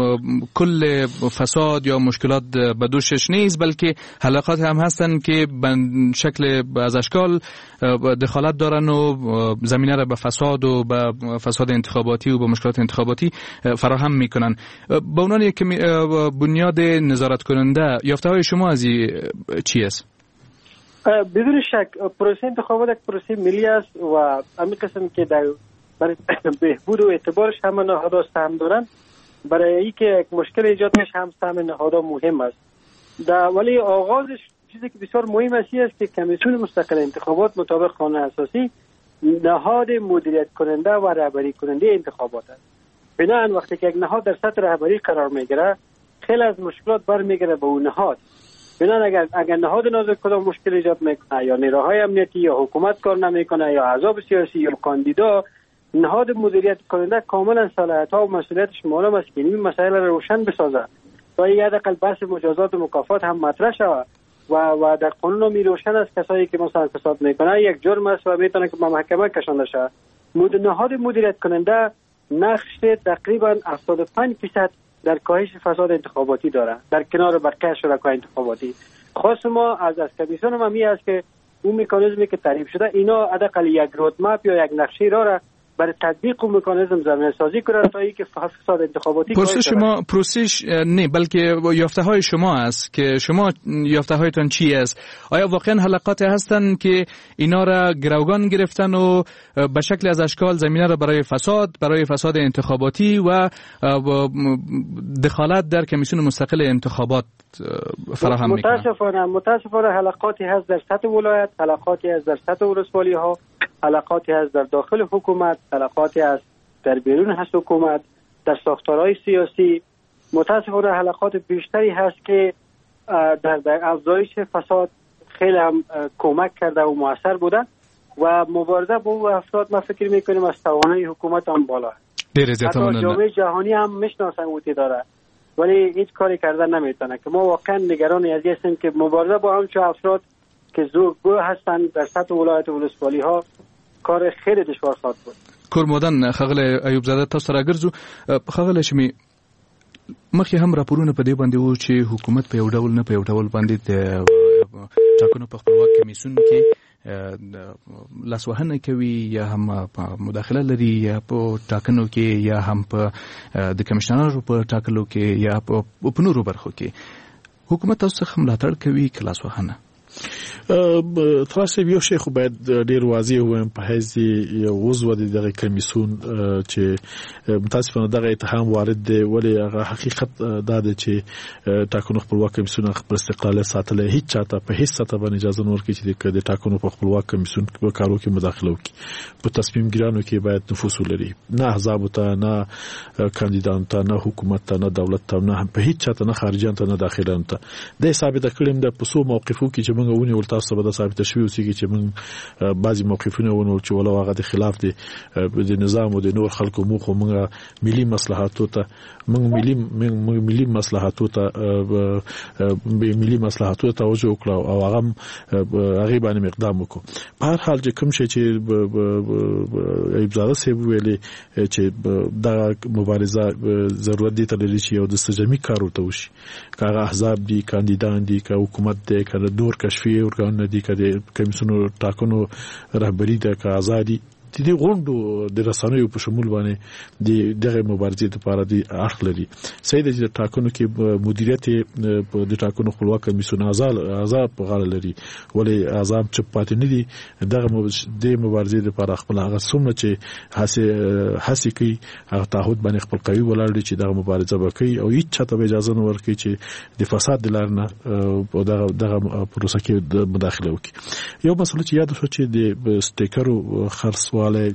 کل فساد یا مشکلات به دوشش نیست، بلکه حلقات هم هستن که به شکل از اشکال دخالت دارن و زمینه را به فساد و به فساد انتخاباتی و به مشکلات انتخاباتی فراهم میکنن. به عنوان یک بنیاد نظارت کننده، یافته های شما از چی است؟ بدون شک پروسه انتخابات یک پروسه ملی است و همین قسم که برای بهبود و اعتبارش همه نهادها سهم دارند، برای اینکه یک مشکل ایجاد نشه هم سهم نهادها مهم است. ولی آغازش چیزی که بسیار مهم است که کمیسیون مستقل انتخابات مطابق قانون اساسی نهاد مدیریت کننده و رهبری کننده انتخابات است. بنابراین وقتی که یک نهاد در سطح رهبری قرار میگیره، خیلی از مشکلات برمیگره به اون نهاد. بنابراین اگر نهاد نازک کدام مشکل ایجاد میکنه، یا نیروهای امنیتی یا حکومت کار نمیکنه یا احزاب سیاسی یا کاندیدا، نهاد مدیریت کننده کاملا صلاحیت‌ها و مسئولیتش معلوم است که این مسائل را روشن بسازه تا حداقل بحث مجازات و مکافات هم مطرح شود و در قانون می روشن است کسایی که مثلا فساد میکنه یک جرم است و میتونه که به محکمه کشانده شود. نهاد مدیریت کننده نقش تقریبا 75% در کاهش فساد انتخاباتی داره، در کنار بقیه شرکای انتخاباتی. خاص ما از کمیسیون هم می است که اون مکانیزمی که تعریف شده اینا حداقل یک رودمپ یا یک نقشه را برای تطبیق و مکانیزم زمینه‌سازی کنند تا اینکه فساد انتخاباتی پروسش نه، بلکه یافته های شما است که شما یافته هایتان چی است؟ آیا واقعا حلقات هستن که اینا را گروگان گرفتن و به شکل از اشکال زمینه را برای فساد انتخاباتی و دخالت در کمیسیون مستقل انتخابات فراهم میکنن؟ متاسفانه حلقاتی هست در سطح ولایت، حلقاتی هست در سطح ولسوالی ها، حلقاتی هست در داخل حکومت، حلقاتی هست در بیرون از حکومت، در ساختارهای سیاسی. متاسفانه حلقات بیشتری هست که در افزایش فساد خیلی هم کمک کرده و موثر بوده و مبارزه با اون افراد ما فکر میکنیم از توانایی حکومت هم بالا هست. حتی جامعه جهانی هم میشناسن اوتی داره ولی هیچ کاری کردن نمیتونه که ما واقعا نگران از این هستیم که مبارزه با همچون افراد که زورگو هستند در سطح ولایت و ولسوالی ها کار خیلی دشوار خواهد بود. کورمودن خغل ایوبزاده تاسو راګرځو خغل شمی مخکې هم راپورونه په دې باندې وو چې حکومت په یو ډول نه په یو ډول باندې د ټاکنو په خپلواک کمیسیون کې لاسوهنه کوي یا هم مداخله لري یا په ټاکنو کې یا هم په د کمشنرانو په ټاکلو کې یا په نورو برخو کې حکومت تاسو څخه ملاتړ کوي که لاسوهنه؟ تاسو یو شیخ باید ډیر واضح وایم په حیث یو عضو د دغه کمیسیون چې متاسفانه دغه اتهام وارد دی، ولی هغه حقیقت دا دی چې ټاکنو خپلواک کمیسیون خپل استقلال ساتل هیڅ چاته په هیڅ سطح باندې اجازه نه ورکړي چې د ټاکنو په خپلواک کمیسیون په کارو کې مداخله وکړي. په تصمیم ګیرانو کې باید نفوذ ولري، نه احزاب ته، نه کاندیدانو ته، نه حکومت ته، نه دولت ته، نه په هیڅ چاته، نه خارجيان ته، نه داخليان ته. د ثابت کړم د پسو موقفو کې چې موږ ونیول، تاسو به ثابت شوی اوسېږي چې موږ بعضي موقفونه ونیول چې ولو هغه د خلاف دي د نظام او د نور خلکو موخه موږ ملي مصلحتو ته ملي مصلحتو ته ملي مصلحتو ته توجه وکړو او هغه باندې اقدام وکړو. په هر حال چې کوم شي چې ایبزاده سی ویلي چې دا مبارزه ضرورت دي ترلي چې یو د سجمي کار ورته وشي، کاغه احزاب دي، کاندیدان دي، که حکومت دی، که دور کشفي ارګان دي، که د کمیسیونو ټاکنو رهبری ده، که ازادي د دې غونډو د رسنیو په شمول باندې د دغه مبارزې لپاره د اړخ لري. سید د ټاکنو کې مدیریت د ټاکنو خپلواک کمیسیون اعضاء په غاړه لري، ولی اعضاء چې پاتې نه دي دغه د مبارزې لپاره خپل هغه څومره چې هڅه کوي هغه تعهد باندې خپل قوي ولاړ دي چې دغه مبارزه وکړي او هیڅ چاته اجازه نه ورکړي چې د فساد د لار نه په دغه پروسه کې مداخله وکړي. یو مسله چې یاد شو چې د سټیکرو خرڅ واله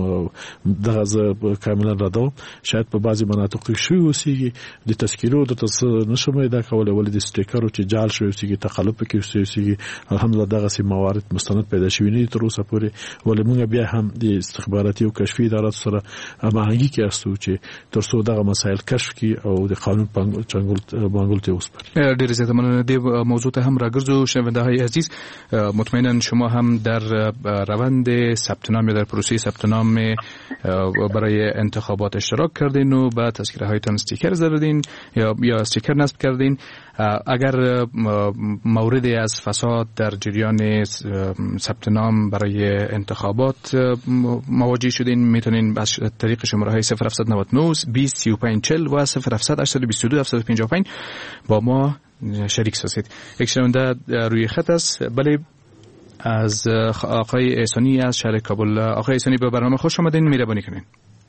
دغه کاملا راډو شاید په بعضي مناطق کې شوی اوسېږي، د تذکیرو د نشمه دا کوله ولې د سټیکرو چې جال شوی اوسېږي تخلف کې اوسېږي. الحمدلله دغه سي موارد مستند پیدا شوی نه تر اوسه پورې، ولې موږ بیا هم د استخباراتي او کشفي ادارات سره هماهنګي کوو چې ترڅو دغه مسایل کشف کړي او د قانون بانګول ته وسپاري. ډیر زیات مننه. د موضوع ته هم راګرځو. شنونده‌های عزیز، مطمئنا شما هم در روند ثبت نام در پروسه ثبت نام برای انتخابات اشتراک کردین و بعد تذکره هایتان استیکر زدین یا استیکر نصب کردین. اگر موردی از فساد در جریان ثبت نام برای انتخابات مواجه شدین، میتونین از طریق شماره های 0799 20 35 40 و 0700 822 755 با ما شریک سازید. یک شنونده روی خط است. بله، از آقای احسانی از شهر کابل. آقای احسانی، به برنامه خوش آمدین. مهربانی کنین.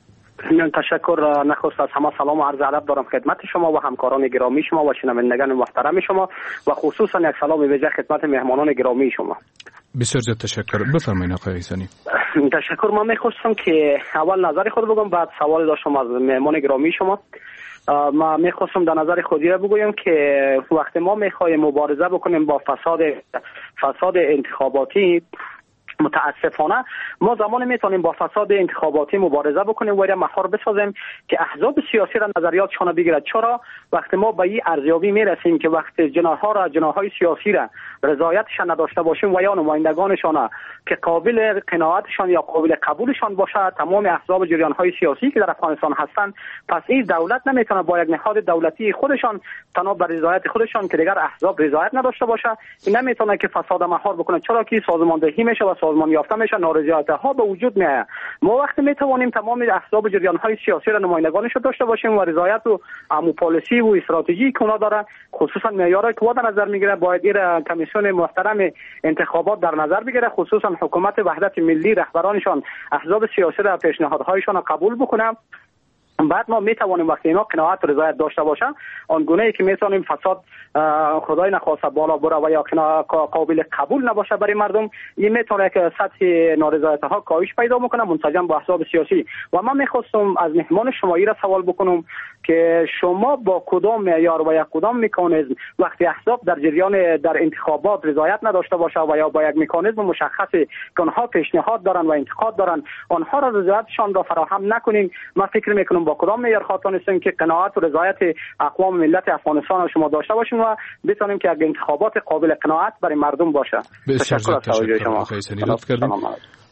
تشکر. نخست از همه سلام و عرض ادب دارم خدمت شما و همکاران گرامی شما و شنوندگان محترم شما و خصوصا یک سلام ویژه خدمت مهمانان گرامی شما. بسیار زیاد تشکر. بفرمایید آقای احسانی. تشکر. من می‌خواستم که اول نظر خود بگم، بعد سوال داشتم از مهمان گرامی شما. ما میخواستم در نظر خودی بگویم که وقتی ما میخوایم مبارزه بکنیم با فساد انتخاباتی، متاسفانه ما زمان میتونیم با فساد انتخاباتی مبارزه بکنیم و مخار بسازیم که احزاب سیاسی را نظریاتشان بگیرد. چرا وقتی ما به این ارزیابی میرسیم که وقتی جناحهای سیاسی را رضایتشان نداشته باشیم و یا نمایندگانشان که قابل قناعتشان یا قابل قبولشان باشد، تمام احزاب جریانهای سیاسی که در افغانستان هستند، پس این دولت نمیتونه با یک نهاد دولتی خودشان تنها بر رضایت خودشان که دیگر احزاب رضایت نداشته باشه، این نمیتونه که فساد مهار بکنه. چرا که سازماندهی میشه و سازمان یافته میشه، نارضایتی‌ها به وجود میاد. ما وقتی میتوانیم تمام احزاب جریانهای سیاسی را نمایندگانش داشته باشیم و رضایت و عمو پالیسی و استراتژی که اونا داره، خصوصا معیارهای که در نظر میگیره، باید این کمیسیون محترم انتخابات در نظر بگیره، خصوصا حکومت وحدت ملی رهبرانشان احزاب سیاسی را پیشنهادهایشان قبول بکنه. بعد ما میتوانیم وقتی اینا قناعت و رضایت داشته باشن، آنگونه که میتونیم فساد خدای نخواسته بالا بره و یا قابل قبول نباشه برای مردم، این میتونه که سطح نارضایتی ها کاهش پیدا میکنه منسجم با احزاب سیاسی. و من میخواستم از مهمان شما را سوال بکنم که شما با کدام معیار و یا کدام مکانیزم وقتی احزاب در جریان در انتخابات رضایت نداشته باشه و یا با یک مکانیزم مشخصی که آنها پیشنهاد دارن و انتقاد دارن، آنها را رضایتشان را فراهم نکنیم، من فکر میکنم با کدام معیار خاطر نیستیم که قناعت و رضایت اقوام ملت افغانستان را شما داشته باشیم و بتونیم که یک انتخابات قابل قناعت برای مردم باشه. تشکر از توجه شما.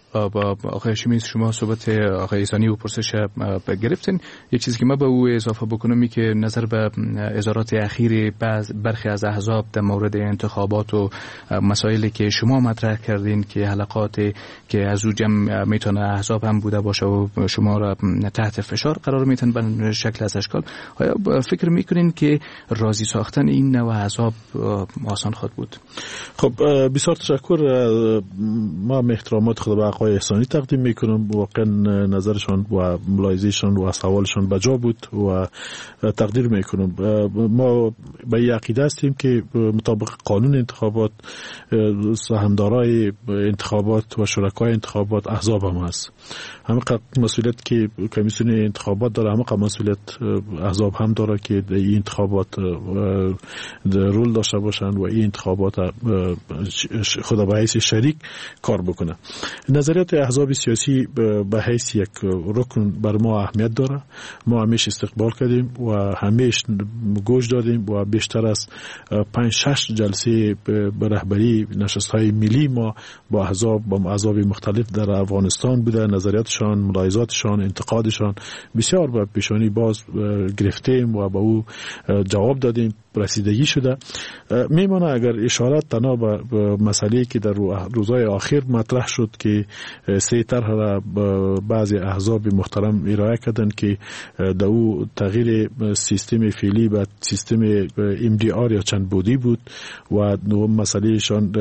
با آقای هاشمی شما صحبت آقای ایسانی و پرسش گرفتین. یک چیزی که ما به او اضافه بکنم که نظر به اظهارات اخیر برخی از احزاب در مورد انتخابات و مسائلی که شما مطرح کردین که حلقاتی که از او جمع میتونه احزاب هم بوده باشه و شما را تحت فشار قرار میتن به شکل از اشکال، آیا فکر میکنین که راضی ساختن این نوع احزاب آسان خود بود؟ خب بسیار تشکر. ما احترامات خود به آقای احسانی تقدیم میکنم. واقعا نظرشان و ملاحظه‌شان و سوالشان بجا بود و تقدیر میکنم. ما به این عقیده هستیم که مطابق قانون انتخابات سهامدارای انتخابات و شرکای انتخابات احزاب هم هست. همه مسئولیت که کمیسیون انتخابات داره همه مسئولیت احزاب هم داره که این انتخابات رول داشته باشن و این انتخابات خود به حیث شریک کار بکنه. نظریات احزاب سیاسی به حیث یک رکن بر ما اهمیت داره. ما همیشه استقبال کردیم و همیشه گوش دادیم و بیشتر از 5-6 جلسه به رهبری نشست‌های ملی ما با احزاب مختلف در افغانستان بوده. نظریاتشان، ملاحظاتشان، انتقادشان بسیار به پیشانی باز گرفتیم و به او جواب دادیم. رسیدگی شده. میمونه اگر اشارت تنها به مسئله که در روزهای آخر مطرح شد که 3 طرح را بعضی احزاب محترم ارائه کردن که در او تغییر سیستم فعلی به سیستم MDR یا چند بودی بود و دوم مسئله شان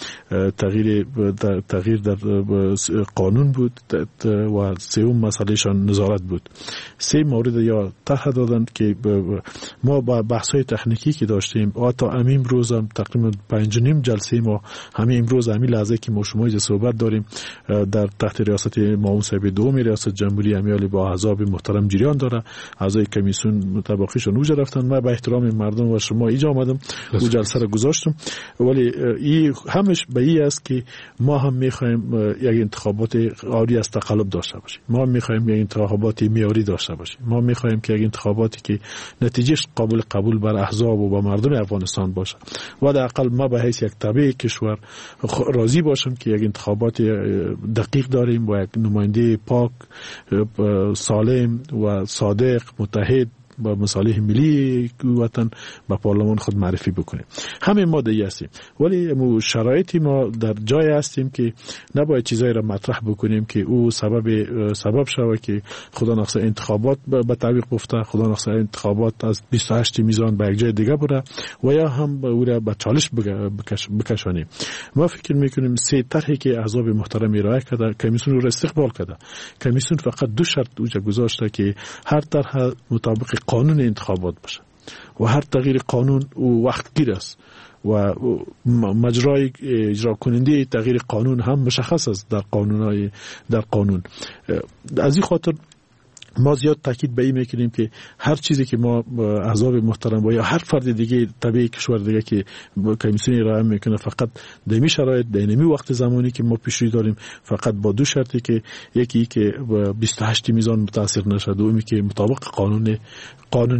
تغییر در قانون بود و سوم مسئله شان نظارت بود. 3 مورد یا طرح دادن که ما با بحث‌های تکنیکی که داشتیم تا همین امروز هم تقریبا 5.5 جلسه ما همین امروز همین لحظه که ما شما اینجا صحبت داریم در تحت ریاست معاون صاحب دوم ریاست جمهوری امیالی با احزاب محترم جریان داره. اعضای کمیسیون متباقیشون اوج رفتن. من به احترام مردم و شما اینجا آمدم او جلسه را گذاشتم. ولی این همش به این است که ما هم می‌خوایم یک انتخابات عاری از تقلب داشته باشیم. ما می‌خوایم یک انتخابات معیاری داشته باشیم. ما می‌خوایم که یک انتخاباتی که نتیجهش قابل قبول بر احزاب و با مردم افغانستان باشه و حداقل ما به حیث یک تابع کشور راضی باشم که یک انتخابات دقیق داریم و یک نماینده پاک، سالم و صادق، متحد با مصالح ملی وطن به پارلمان خود معرفی بکنیم. همه ما دیگه هستیم ولی شرایطی ما در جای هستیم که نباید چیزایی را مطرح بکنیم که او سبب شود که خدا نخواسته انتخابات به تعویق بیفته، خدا نخواسته انتخابات از 28 میزان به یک جای دیگه بره و یا هم او را به چالش بکشانیم. ما فکر میکنیم 3 طرحی که احزاب محترم ارائه کرده کمیسیون رو استقبال کرده. کمیسیون فقط 2 شرط اوجا گذاشته که هر طرح مطابق قانون انتخابات باشه و هر تغییر قانون وقتگیر است و مجرای اجرا کننده تغییر قانون هم مشخص است در قانون. از این خاطر ما زیاد تاکید به این میکنیم که هر چیزی که ما احزاب محترم و یا هر فرد دیگه طبیعی کشور دیگه که کمیسیون ارائه میکنه فقط در این شرایط در این وقت زمانی که ما پیش روی داریم فقط با 2 شرطی که یکی که 28 میزان متاثر نشه، دومی که مطابق قانون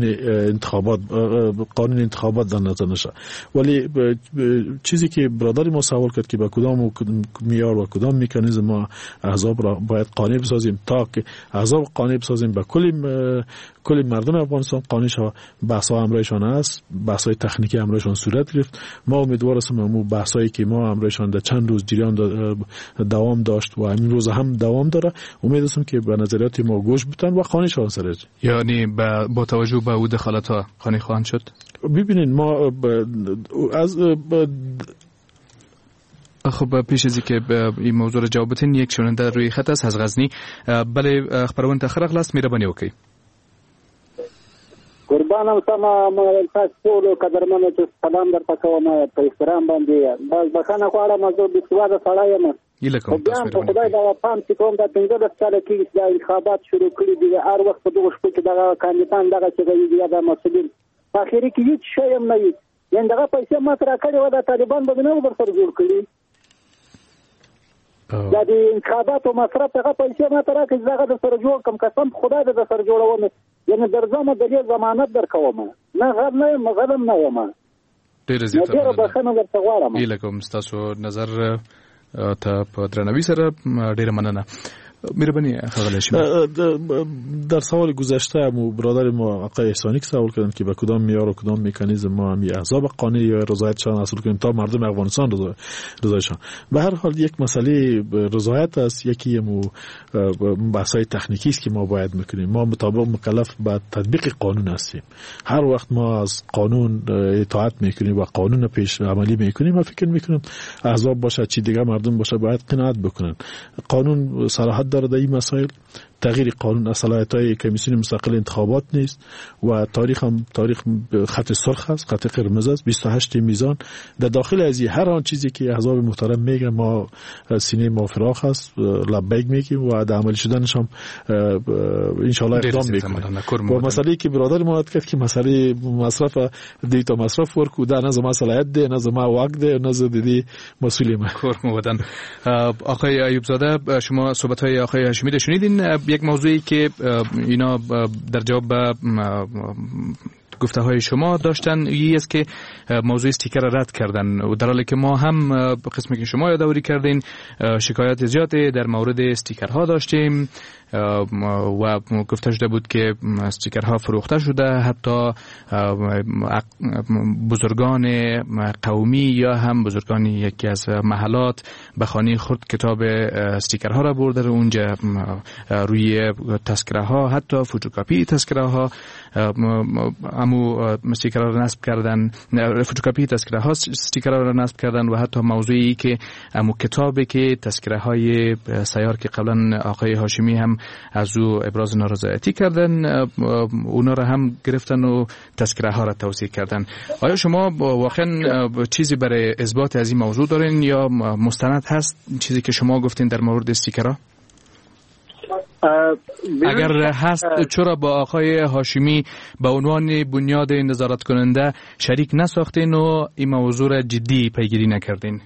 انتخابات در نظر نشه. ولی چیزی که برادر ما سوال کرد که با کدام معیار و کدام مکانیزم ما احزاب را باید قانع بسازیم تا که احزاب قانع بسازیم به کل مردم افغانستان قانع شود. بحث‌ها همراهشان است، بحث‌های تکنیکی همراهشان صورت گرفت. ما امیدوار هستیم همون بحثایی که ما همراهشان در چند روز جریان دوام داشت و همین روز هم دوام داره، امید هستم که به نظریات ما گوش بدن و قانع شوند سرج. یعنی با توجه به او دخالت‌ها قانع خواهند شد. ببینید ما خب پیش از اینکه این موضوع را جواب بدین یک شنونده روی خط است از غزنی. بله خبرون تاخیر اخلاص مهربانی وکړئ. قربانم تمام تاسو قدرمنو ته سلام درته کوم په احترام باندې بس بخنه غواړم زه د سواده سړی یم. یلکم تاسو په خدای دا پام چې کوم د 15 کال کې د انتخابات شروع کړي دي هر وخت په دغه شپه کې دغه کاندیدان دغه چې دی د مسؤلین په اخر کې هیڅ شی هم نه وي. یان دغه پیسې ماته راکړي و د طالبان به نه ورسره جوړ کړي. دا د انتخاباتو مصرف هغه پیسې ماته راکړي دغه د سره جوړ کم قسم خدای د سره جوړوم. یعنی درځم د دې ضمانت درکوم نه غر نه مغلم نه یم. ډیر زیاته ډیر بخنه درته غواړم. یلکم تاسو نظر ته په درنوي سره ډیره مننه. مهربانی خغل هاشمی. در سوال گذشته برادر ما آقای احسانی که سوال کردن که به کدام معیار و کدام مکانیزم ما هم احزاب قانونی یا رضایتشان حاصل کنیم تا مردم افغانستان رضایتشان. به هر حال یک مسئله رضایت است، یکی بحث‌های تکنیکی است که ما باید میکنیم. ما مطابق مکلف به تطبیق قانون هستیم. هر وقت ما از قانون اطاعت میکنیم و قانون پیش عملی میکنیم، ما فکر میکنیم احزاب باشه چی دیگه مردم باشه باید قناعت بکنن. قانون صراحت داره در این مسائل. تغییر قانون صلاحیت‌های کمیسیون مستقل انتخابات نیست و تاریخ خط سرخ است، خط قرمز است. 28 میزان در داخل از هر آن چیزی که احزاب محترم میگن ما سینه ما فراخ است، لبیک میگیم و در عمل شدنش هم ان شاء الله اقدام میکنیم. و مسئله که برادر ما کرد که مسئله مصرف دیتا مصرف ورکو در نظر صلاحیت ده، نظر ما وقت ده، نظر دیدی مسئول ما کورم ودن. آقای ایوب زاده، شما صحبت‌های آقای هاشمی شنیدین. یک موضوعی که اینا در جواب به گفته های شما داشتن این است که موضوع استیکر را رد کردن و در حالی که ما هم قسمی که شما یادآوری کردین شکایت زیادی در مورد استیکرها داشتیم و گفته شده بود که استیکرها فروخته شده، حتی بزرگان قومی یا هم بزرگان یکی از محلات به خانه خود کتاب استیکرها را برده، اونجا روی تذکره ها حتی فوتوکاپی تذکره ها امو استیکرها را نصب کردن، فوتوکاپی تذکره ها استیکرها را نصب کردن و حتی موضوعی که امو کتابی که تذکره های سیار که قبلا آقای هاشمی هم از او ابراز نارضایتی کردن اونا را هم گرفتن و تذکره ها را توزیع کردن. آیا شما واقعا چیزی برای اثبات از این موضوع دارین یا مستند هست چیزی که شما گفتین در مورد استیکرها؟ اگر هست چرا با آقای هاشمی به عنوان بنیاد نظارت کننده شریک نساختین و این موضوع را جدی پیگیری نکردین؟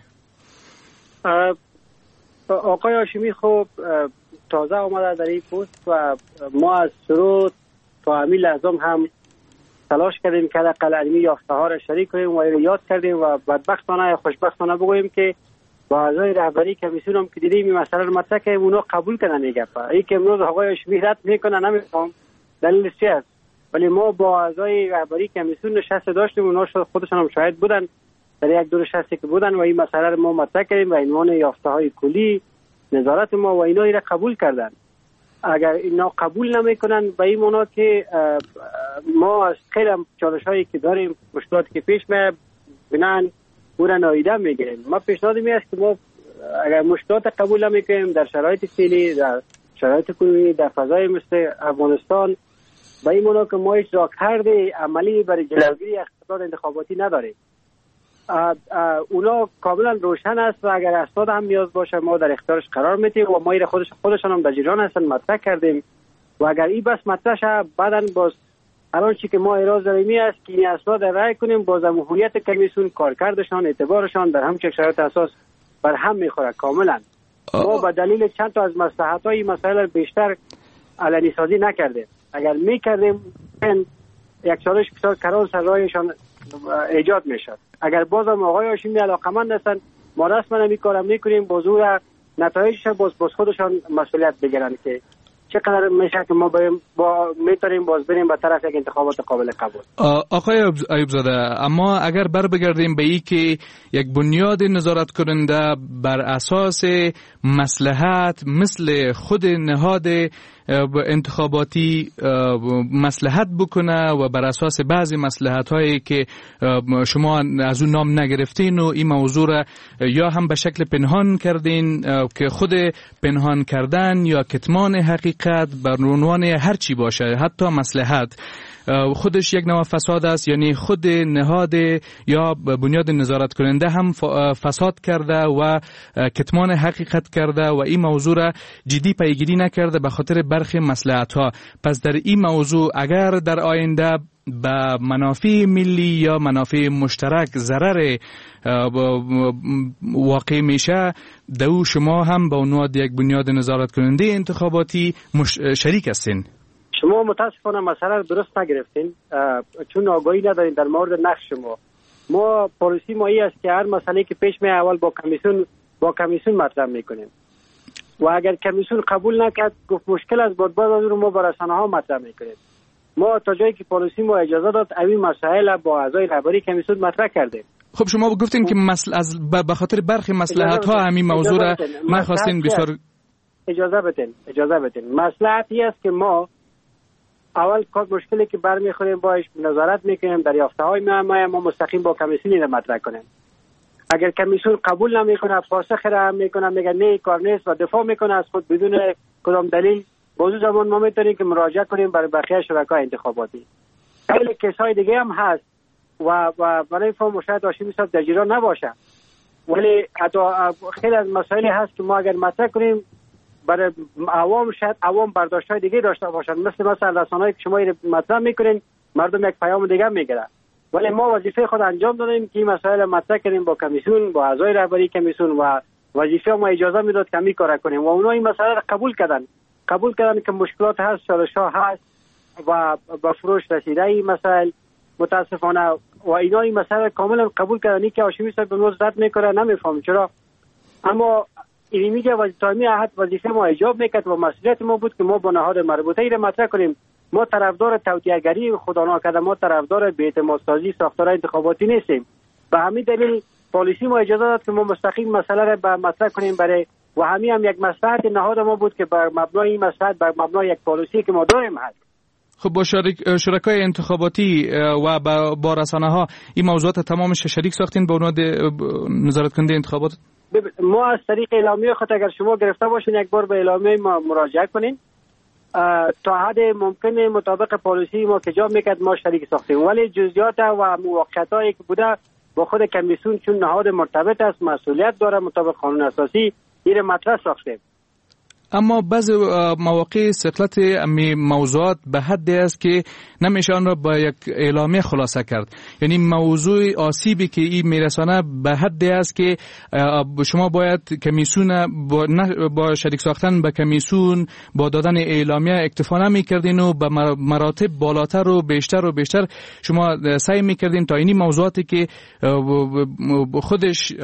آقای هاشمی خب تازه آمده در این پست و ما از شروع تا همین لحظه هم تلاش کردیم که حداقل علمی یافته ها را شریک کنیم و یاد کردیم و بدبختانه یا خوشبختانه بگوییم که با اعضای رهبری کمیسیون هم که دیدیم این مسئله رو مطرح کردیم اونا قبول کردن این گپ. این که امروز آقای هاشمی رد میکنه نمیفهم دلیلش چی است، ولی ما با اعضای رهبری کمیسیون نشست داشتیم، اونا خودشون هم شاهد بودن در یک دور نشستی که بودن و این مسئله رو ما مطرح کردیم و عنوان یافته های کلی نظارت ما و اینا را قبول کردن. اگر اینا قبول نمیکنن به این معنا که ما از خیلی چالش‌هایی که داریم مشکلاتی که پیش میاد بنان اون را نادیده میگیریم. ما پیشنهاد می است که ما اگر مشکلات قبول نمیکنیم در شرایط فعلی، در شرایط کنونی، در فضای مثل افغانستان به این معنا که ما هیچ راهکرد عملی برای جلوگیری اقتصاد انتخاباتی نداریم. اونا کاملا روشن است و اگر اسناد هم نیاز باشه ما در اختیارش قرار میدیم و ما خودشان هم در جریان هستن مطرح کردیم و اگر این بس مطرح شه بعدن باز الان چی که ما اعتراض داریم است که این اسناد رای کنیم باز جمهوریت کمیسیون کارکردشان اعتبارشان در همچین شرایط اساس بر هم میخوره کاملا. ما به دلیل چند تا از مصلحت‌های مسائل بیشتر علنی سازی نکردیم. اگر میکردیم یک چالش بسیار کلان سر راهشان ایجاد میشد. اگر بازم آقای هاشمی علاقمند هستن ما رسما نمیکارم میکنیم بازور نتایجش باز خودشان مسئولیت بگیرن که چقدر میشه که ما میتونیم باز بریم به طرف یک انتخابات قابل قبول. آقای ایوب زاده، اما اگر بگردیم به این که یک بنیاد نظارت کننده بر اساس مصلحت مثل خود نهاد انتخاباتی مصلحت بکنه و بر اساس بعضی مصلحت هایی که شما از اون نام نگرفتین و این موضوع را یا هم به شکل پنهان کردین که خود پنهان کردن یا کتمان حقیقت بر عنوان هر چی باشه حتی مصلحت خودش یک نوع فساد است، یعنی خود نهاد یا بنیاد نظارت کننده هم فساد کرده و کتمان حقیقت کرده و این موضوع را جدی پیگیری نکرده به خاطر برخی مصلحت ها. پس در این موضوع اگر در آینده به منافع ملی یا منافع مشترک ضرر واقع میشه دو شما هم به عنوان یک بنیاد نظارت کننده انتخاباتی شریک هستین. شما متاسفانه مسئله درست نگرفتین چون آگاهی ندارین در مورد نقش شما. ما پالیسی ما ای است که هر مسئله که پیش میاد اول با کمیسیون با کمیسیون مطرح میکنیم و اگر کمیسیون قبول نکرد گفت مشکل از بود رو ما با رسانه ها مطرح میکنیم. ما تا جایی که پالیسی ما اجازه داد این مسائل با اعضای رهبری کمیسیون مطرح کردیم. خب شما گفتین که به خاطر برخی مصلحت ها همین موضوع را نخواستین. بسیار اجازه بدین. مصلحتی است که ما اول کار مشکلی که برمیخوریم باش نظارت میکنیم، دریافته های ما مستقیم با کمیسیون مطرح کنیم. اگر کمیسیون قبول نمیکنه پاسخ را میکنه، میگه نه کار نیست و دفاع میکنه از خود بدون کدام دلیل، بازو زمان ما میتونیم که مراجعه کنیم برای بقیه شرکای انتخاباتی. خیلی کیس‌های دیگه هم هست و برای فهم شاید هاشمی صاحب در جریان نباشه، ولی خیلی از مسائلی هست که ما اگر مطرح کنیم برای عوام شاید عوام برداشت‌های دیگه داشته باشن، مثلا رسانه‌ای که شما مطرح میکنین مردم یک پیام دیگه میگیرن، ولی ما وظیفه خود انجام دادیم که این مسائل مطرح کنیم با کمیسیون، با اعضای رهبری کمیسیون و وظیفه ما اجازه میداد که همین کارا کنیم و اونا این مسائل را قبول کردن که مشکلات هست، چالش‌ها هست و به فروش رسیده این مسائل متاسفانه و اینا این مسائل کاملا قبول کردن که هاشمی صاحب به ما رد میکنه. نمیفهم چرا، اما این میگه تایمی عهد وظیفه ما ایجاب میکرد و مسئولیت ما بود که ما با نهاد مربوطه را مطرح کنیم. ما طرفدار توطئه‌گری خدا ناکرده، ما طرفدار بی‌اعتمادسازی ساختارهای انتخاباتی نیستیم. به همین دلیل پالیسی ما اجازه داد که ما مستقیم مسئله را به مطرح کنیم برای و همین هم یک مصلحت نهاد ما بود که بر مبنای این مصلحت بر مبنای یک پالیسی که ما داریم هست. خب با شرکای انتخاباتی و با رسانه‌ها این موضوعات تمامش شریک ساختین به عنوان نظارت کننده انتخابات؟ ما از طریق اعلامیه خود اگر شما گرفته باشین یک بار به اعلامیه ما مراجعه کنین، تا حد ممکن مطابق پالیسی ما که جا میکرد ما شریک ساختیم، ولی جزئیات و موقعیتایی که بوده با خود کمیسیون چون نهاد مرتبط است مسئولیت داره مطابق قانون اساسی این مطرح ساختیم. اما بعض مواقع سقلت موضوعات به حدی است که نمیشه آن را با یک اعلامیه خلاصه کرد. یعنی موضوع آسیبی که این میرسانه به حدی است که شما باید کمیسیون با شریک ساختن به کمیسیون با دادن اعلامیه اکتفا نمی‌کردین و به مراتب بالاتر و بیشتر شما سعی می‌کردین تا اینی موضوعاتی که خودش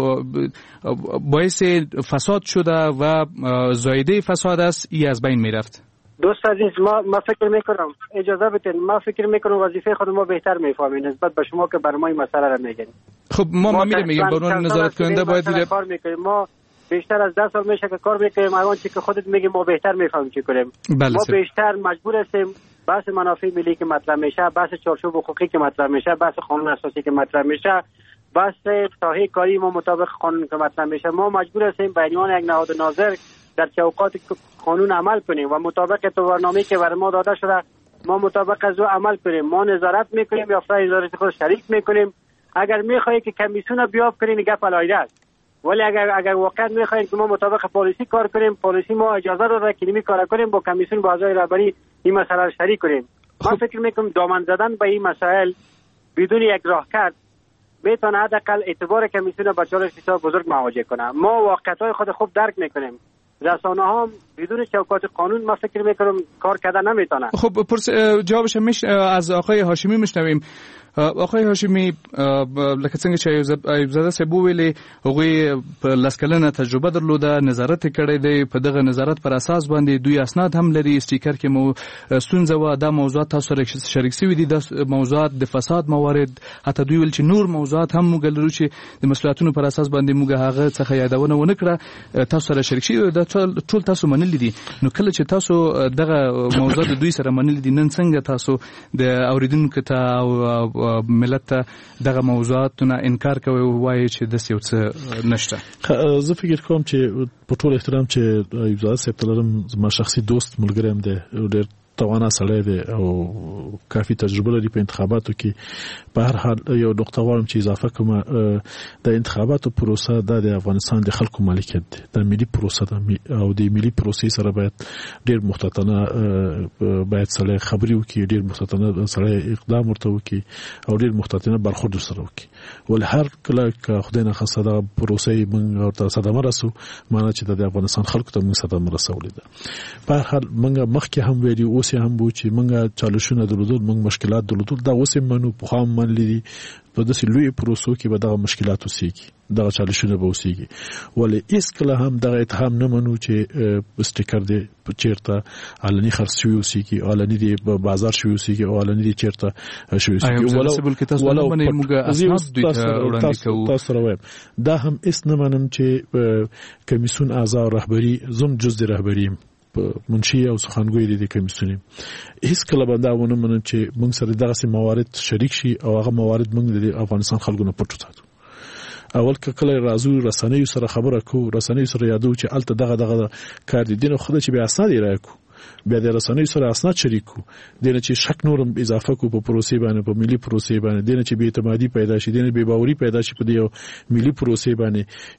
باعث فساد شده و زایده فساد است ای از بین میرفت. دوست عزیز ما فکر میکنم اجازه بدین، ما فکر میکنم وظیفه خود ما بهتر میفهمیم نسبت به شما که بر ما این مسئله را میگین. خب ما میگیم به عنوان نظارت کننده باید کار میکنیم. ما بیشتر از 10 سال میشه که کار میکنیم، الان چی که خودت میگی ما بهتر میفهمیم چی کنیم. ما بیشتر مجبور هستیم بحث منافع ملی که مطرح میشه، بحث چارچوب حقوقی که مطرح میشه، بحث قانون اساسی که مطرح میشه، بحث ساحه کاری ما مطابق قانون که مطرح میشه، ما مجبور هستیم به عنوان یک نهاد ناظر در چوکات قانون عمل کنیم و مطابق برنامه‌ای که برای ما داده شده ما مطابق از او عمل کنیم. ما نظارت میکنیم یا افراد نظارت خود شریک میکنیم. اگر میخواهید که کمیسیون بیاب کنین گپ علایده است، ولی اگر واقعا میخواهید که ما مطابق پالیسی کار کنیم، پالیسی ما اجازه داده که نمی کار کنیم با کمیسیون با اعضای رهبری این مسئله را شریک کنیم. من فکر میکنم دامن زدن به این مسائل بدون یک راهکرد میتونه حداقل اعتبار کمیسیون با چالش بسیار بزرگ مواجه کنه. ما واقعیت‌های خود خوب درک میکنیم. رسانه ها بدون چوکات قانون ما فکر میکنم کار کردن نمیتونه. خب جوابش از آقای هاشمی میشنویم. آقای هاشمی لکه څنګه چې ایوب زاده صاحب ویلي هغوی په لس کلنه تجربه درلوده، نظارت کړی دی، په دغه نظارت پر اساس باندې دوی اسناد هم لري، استیکر کې مو ستونزه و دا موضوعات تاسو سره شریک شوي دي، د موضوعات د فساد موارد، حتی دوی ویل چې نور موضوعات هم موږ لرو چې د مسؤلیتونو پر اساس باندې موږ هغه څخه یادونه ونه کړه، تاسو سره شریک شوي دا ټول تاسو منلي دي. نو کله چې تاسو دغه موضوعات دوی سره منلي دي، نن څنګه تاسو د اوریدونکو ته او ملت دغه موضوعاتونه انکار کوي او وایي چې د څه نشته؟ زه فکر کوم چې په ټول احترام چې ایوب زاده صاحب ته لرم، زما شخصي دوست ملګری هم دی، ډېر توانا سړی دی او کافي تجربه لري په انتخاباتو کې. په هر حال یو نقطه غواړم چې اضافه کوم، د انتخاباتو پروسه د افغانستان د خلکو مالکیت دی، د ملي پروسه ده او د ملي پروسې سره باید ډېر محتاطانه باید سړی خبرې وکړي، ډېر محتاطانه سړی اقدام ورته وکړي او ډېر محتاطانه برخورد سره وکړي. ولې هر کله که خدای نخواسته دغه پروسې موږ ورته صدمه رسو، معنی چې د افغانستان خلکو ته موږ صدمه رسولې ده. په هر حال موږ مخکې هم ویلي، اوس هم بو چې موږ چالشونه درلودل، موږ مشکلات درلودل، دا اوس منو په خام من لري په داسې لوی پروسو کې به دغه مشکلات اوسېږي، دغه چالشونه به اوسېږي. ولې هیڅکله هم دغه اتهام نه منو چې سټیکر دی چیرته علني خرڅ شوی اوسېږي، علني دی بازار شوی اوسېږي او علني دی چیرته شوی اوسېږي. تاسو راویم دا هم اس نه منم چې کمیسیون اعضا رهبری زم جز د رهبری منشي او سخنګوی دي کمیسیون هیڅ کله باندې ونه منم چې موږ سره دغه موارد شریک شي او هغه موارد موږ د افغانستان خلکو نه پټو ساتو. اول کله راځو رسنیو سره خبره کو، رسنیو سره یادو چې الته دغه کار دي نه خو چې به اسناد راکو، بیا د رسنیو سره اسناد شریکو، دنه چې شک نورم اضافه کو په پروسې باندې، په ملي پروسې باندې، دنه چې به اعتمادي پیدا شي، دنه به باوري پیدا شي په دې ملي پروسې باندې،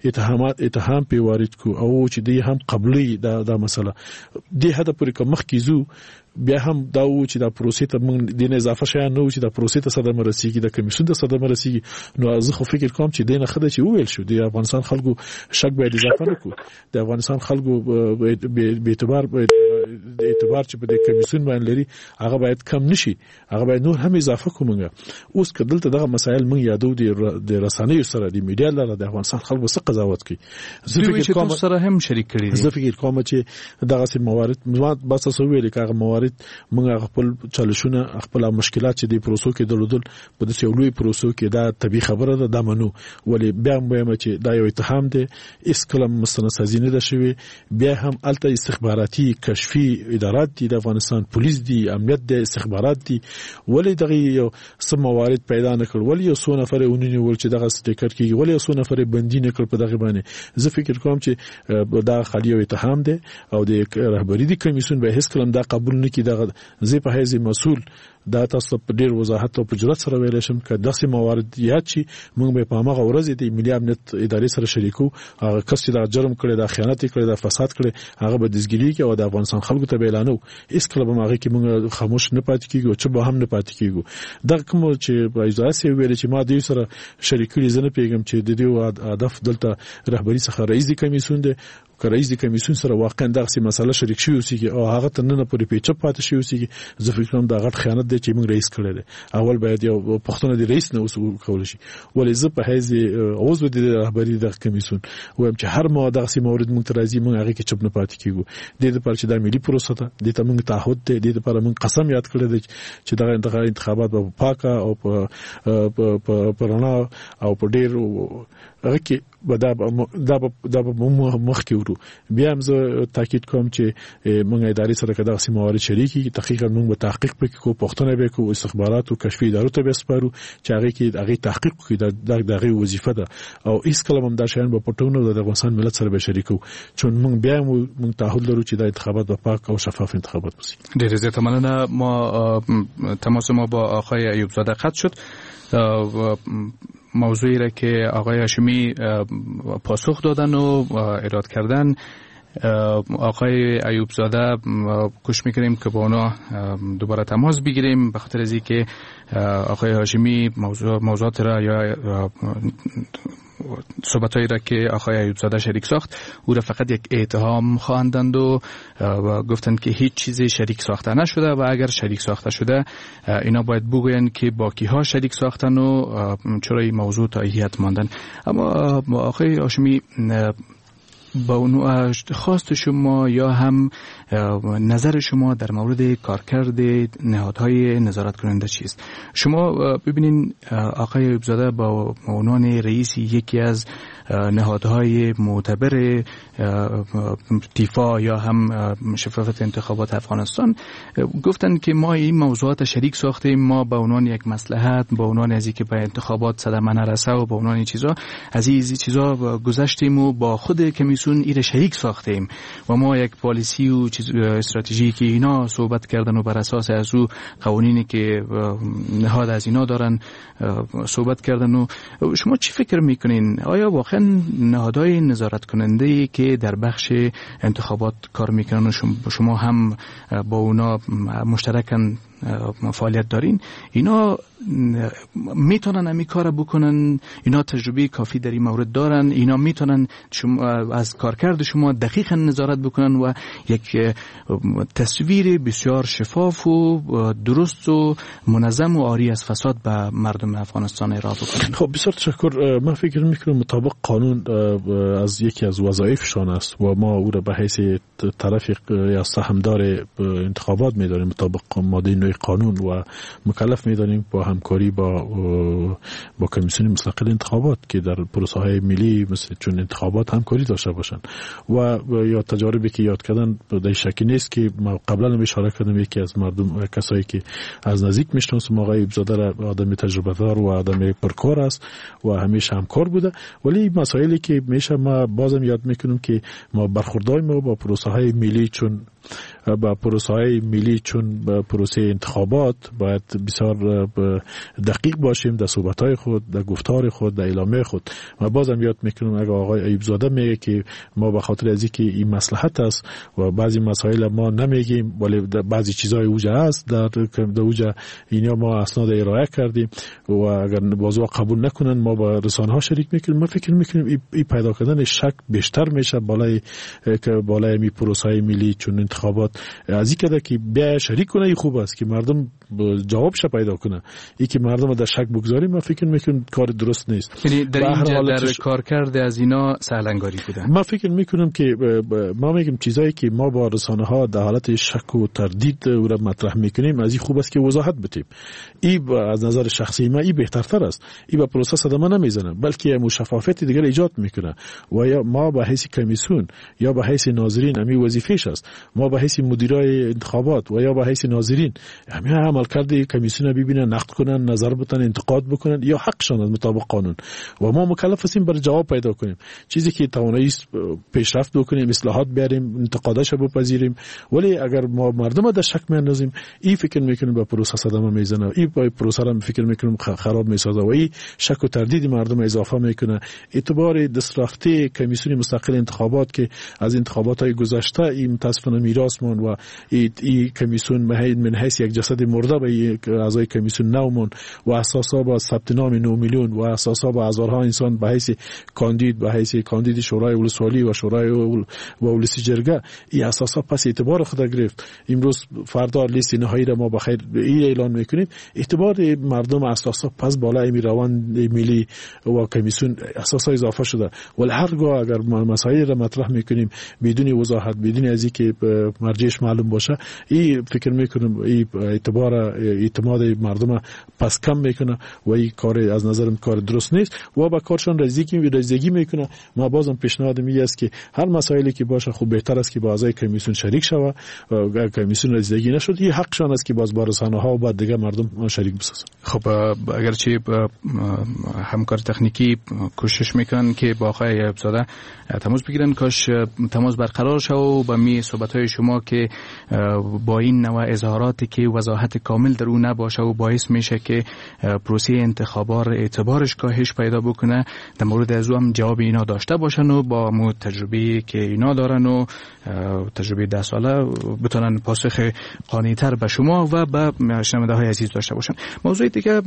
اتهام په وارد کو او چې دې هم قبلي دا مسله دې هدا پورې کوم مخ کیزو. بیا هم دا و چې دا پروسې ته موږ د اضافه شای نه و چې دا پروسې ته صدمه رسیږي، د کمیسیون ته صدمه رسیږي. نو زه خو فکر کوم چې دینه خدای چې وویل شو د افغانستان خلکو شک به اضافه نکړو، د افغانستان خلکو به اعتبار چې په دې کمیسیون باندې لري هغه باید کم نشي، هغه باید نور هم اضافه کومه. اوس کدلته دغه مسایل موږ یادو د رسنیو سره د میډیا لپاره د افغانستان خلکو څه قضاوت کوي. زه فکر کوم سره هم شریک کړي دي. زه فکر کوم چې دغه موارد بس تاسو ویل کاغه موارد موږ خپل چالشونه خپل مشکلات چې د پروسو کې درلودل په دې لوی پروسو کې دا طبي خبره ده د منو. ولې بیا هم چې دا یو اتهام دی اس کلم مستندسازي نه ده شوی. بیا هم الته استخباراتي کشفي ادارات دي، د افغانستان پولیس دي، امنیت دي، استخبارات دي. ولې دغه یو سم موارد پیدا نکړ، ولې یو څو نفر اونونی ول چې دغه سټیکر کیږي، ولې یو څو نفر بندي نکړ په دغه باندې. زه فکر کوم چې دا خالي یو اتهام دی او د رهبری دي کمیسیون به هیڅ کلم دا قبول نه کی. دغه زه په هیڅ مسؤل دا تاسو په ډیر وضاحت او په جرأت سره ویل شم چې دغه موارد یاد شي موږ به په هغه ورځ د ملي امنیت ادارې سره شریکو. هغه کس چې دا جرم کړی، دا خیانت کړی، دا فساد کړی، هغه به دزګیری کې او د افغانستان خلکو ته اعلانو. اس کله به هغه کې موږ خاموش نه پاتې کیږو چې به هم نه پاتې کیږو. دا کوم چې په اجازه ویل چې ما دوی سره شریکړي زنه پیغام چې د دې هدف دلته رهبری څخه رئیس کمیسیون دی، که رئیس د کمیسیون سره واقعا دغه مسله شریک شي اوسېږي او هغه تنه پورې پیچ پاتې شي اوسېږي. زه فکر کوم دا غټ خیانت دی چې موږ رئیس کړی دی. اول باید یو پښتون دی رئیس نه وکول شي. ولې زه په هیڅ عضو د رهبری د کمیسیون وایم چې هر ما دغه مورد موږ ترازی موږ هغه کې چپ نه پاتې کیږو. د دې لپاره چې دا ملي پروسه ده، د ته موږ تعهد دی، د دې لپاره موږ قسم یاد کړی دی چې دغه انتخابات به پاکه او په رڼا او په ډیر هغه کې دا مخ کې ورو. بیا هم زه تاکید کوم چې موږ ادارې سره کدا سیمه موارد شریکي تحقیق موږ به تحقیق وکړو، پښتنه به کو استخبارات او کشفي ادارو ته به سپارو چې هغه کې هغه تحقیق کوي. دغه وظیفه ده او هیڅ کله هم دا شیان په پټونو د افغانستان ملت سره به شریکو چې موږ بیا موږ تعهد لرو چې د انتخابات په پاک او شفاف انتخابات وشي. ډیر زیات مننه. ما تماس ما با آقای ایوب زاده قطع شد. موضوعی را که آقای هاشمی پاسخ دادن و ایراد کردن، آقای ایوب زاده کوشش میکنیم که با اونا دوباره تماس بگیریم، به خاطر از اینکه آقای هاشمی موضوعات را یا صحبتایی را که آقای ایوب زاده شریک ساخت او را فقط یک اتهام خواندند و گفتند که هیچ چیزی شریک ساخته نشده و اگر شریک ساخته شده اینا باید بگویند که با کیها شریک ساختن و چرا این موضوع تایید ماندن. اما آقای هاشمی با خواست شما یا هم نظر شما در مورد کارکرد نهادهای نظارت کننده چیست؟ شما ببینین آقای ایوب زاده با عنوان رئیس یکی از نهادهای معتبر دفاع یا هم شفافیت انتخابات افغانستان گفتن که ما این موضوعات شریک ساختیم، ما با عنوان یک مصلحت، با عنوان از اینکه به انتخابات صدمه نرسه و با عنوان چیزا از این چیزا گذشتیم و با خود کمیسیون ایره شریک ساختیم و ما یک پالیسی و استراتژی که اینا صحبت کردن و بر اساس از او قوانینی که نهاد از اینا دارن صحبت کردن. و شما چی فکر میکنین؟ آیا واقعا نهادهای نظارت کننده که در بخش انتخابات کار میکنن و شما هم با اونا مشترکاً فعالیت دارین، اینا میتونن همین کار بکنن؟ اینا تجربه کافی در این مورد دارن؟ اینا میتونن از کارکرد شما دقیقاً نظارت بکنن و یک تصویر بسیار شفاف و درست و منظم و عاری از فساد به مردم افغانستان ارائه بکنن؟ خب بسیار تشکر. من فکر میکنم مطابق قانون از یکی از وظایفشان است و ما او را به حیث طرف یا سهمدار انتخابات میدانیم مطابق ماده 9 قانون و مکلف میدانیم با همکاری با کمیسیون مستقل انتخابات که در پروسه های ملی مثل چون انتخابات همکاری داشته باشند و یا تجاربی که یاد کردن در شکی نیست که ما قبلا هم اشاره کردم یکی از مردم کسایی که از نزدیک میشناسم آقای ایبزاده را آدم تجربه دار و آدم پرکار است و همیشه همکار بوده، ولی مسائلی که میشه ما بازم یاد میکنیم که ما برخوردای ما با پروسه های ملی چون با پروسه انتخابات باید بسیار دقیق باشیم در صحبت‌های خود، در گفتار خود، در اعلامیه خود. ما بازم یاد میکنم اگه آقای ایبزاده میگه که ما به خاطر از اینکه این مصلحت است و بعضی مسائل ما نمیگیم ولی بعضی چیزای اوجا است در اوجا اینا ما اسناد ارائه کردیم و اگر موضوع قبول نکنن ما با رسانه‌ها شریک میکنیم. ما فکر میکنیم این پیدا کردن شک بیشتر میشه بالای می پروسه ملی چون انتخابات از این کده که بیا شریک کنه این خوب است که مردم جوابش پیدا کنه. این که مردم در شک بگذاریم ما فکر میکنم کار درست نیست. یعنی در اینجا در کارکرد از اینا سهلنگاری بوده. ما فکر میکنم که ما میگیم چیزایی که ما با رسانه ها در حالت شک و تردید او را مطرح میکنیم از این خوب است که وضاحت بدیم. این از نظر شخصی ما این بهترتر است. این به پروسه صدمه نمیزنه بلکه شفافیت دیگر ایجاد میکنه و یا ما به حیث کمیسیون یا به حیث ناظرین همین وظیفه‌اش است. ما به حیث مدیرای انتخابات و یا به حیث ناظرین همین عملکرد کمیسیون ببینن، نقد کنن، نظر بدن، انتقاد بکنن یا حقشان از مطابق قانون و ما مکلف هستیم برای جواب پیدا کنیم. چیزی که توانایی پیشرفت بکنیم، اصلاحات بیاریم، انتقاداش بپذیریم، ولی اگر ما مردم در شک میاندازیم این فکر میکنیم به پروسه صدمه میزنه، این با پروسه را فکر میکنیم خراب میسازه و این شک و تردید مردم اضافه میکنه. اعتبار دسترفته کمیسیون مستقل انتخابات که از انتخابات های گذشته این متاسفانه میراث مون و این کمیسیون من حیث یک جسد مرده به اعضای کمیسیون نومون و اساسا با ثبت نام 9 میلیون و اساسا با هزارها انسان به حیث کاندید شورای ولسوالی و شورای و ولسی جرگه این اساسا پس اعتبار خود گرفت. امروز فردا لیست نهایی را ما بخیر این اعلان میکنیم. اعتبار مردم اساسا پس بالای می روند ملی و کمیسیون اساسا اضافه شده. ولی هرگاه اگر مسائل را مطرح میکنیم بدون وضاحت، بدون از اینکه مرجعش معلوم باشه، این فکر میکنم این اعتماد مردم پس کم میکنه و این کار از نظرم کار درست نیست و با کارشان رسیدگی میکنه. ما بازم پیشنهاد می است که هر مسائلی که باشه خوب بهتر است که با اعضای کمیسیون شریک شوه. اگر کمیسیون رسیدگی نشد این حقشان است که باز با رسانه‌ها و بعد دیگه مردم شریک بسازن. خب اگرچه همکار تکنیکی کوشش میکنن که با آقای ایبزاده تماس بگیرن، کاش تماس برقرار شه و با می صحبت‌های شما که با این نوع اظهاراتی که وضاحت کامل در اون نباشه و باعث میشه که پروسه انتخابات اعتبارش کاهش پیدا بکنه، در مورد از هم جواب اینا داشته باشن و با مو تجربه که اینا دارن و تجربه 10 ساله بتونن پاسخ قانع‌تر به شما و به شنونده‌های عزیز داشته باشن. موضوع دیگه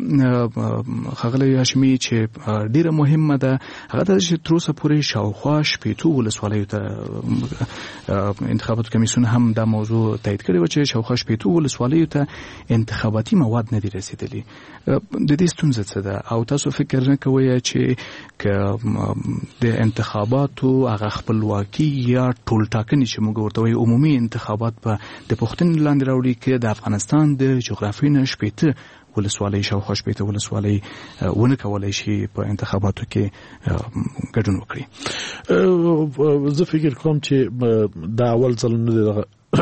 خغل هاشمی چې ډیره مهمه ده هغه د تروسه پورې شاوخوا شپېتو ولسوالیو ته انتخابات کمیسیون هم دا موضوع تایید کړی و چې شاوخوا شپېتو ولسوالیو ته انتخاباتي مواد نه دي رسیدلي. د دې ستونزه څه ده او تاسو فکر نه کوئ چې د انتخاباتو هغه خپلواکي یا ټولټاکنې چې موږ ورته وایو عمومي انتخابات په د پوښتنې لاندې راوړي کې د افغانستان د جغرافیې نه شپېته ولسوالی شاوخوا شپېته ولسوالی ونه کولای شي په انتخاباتو کې ګډون وکړي. زه فکر کوم چې دا اول ځل نه دی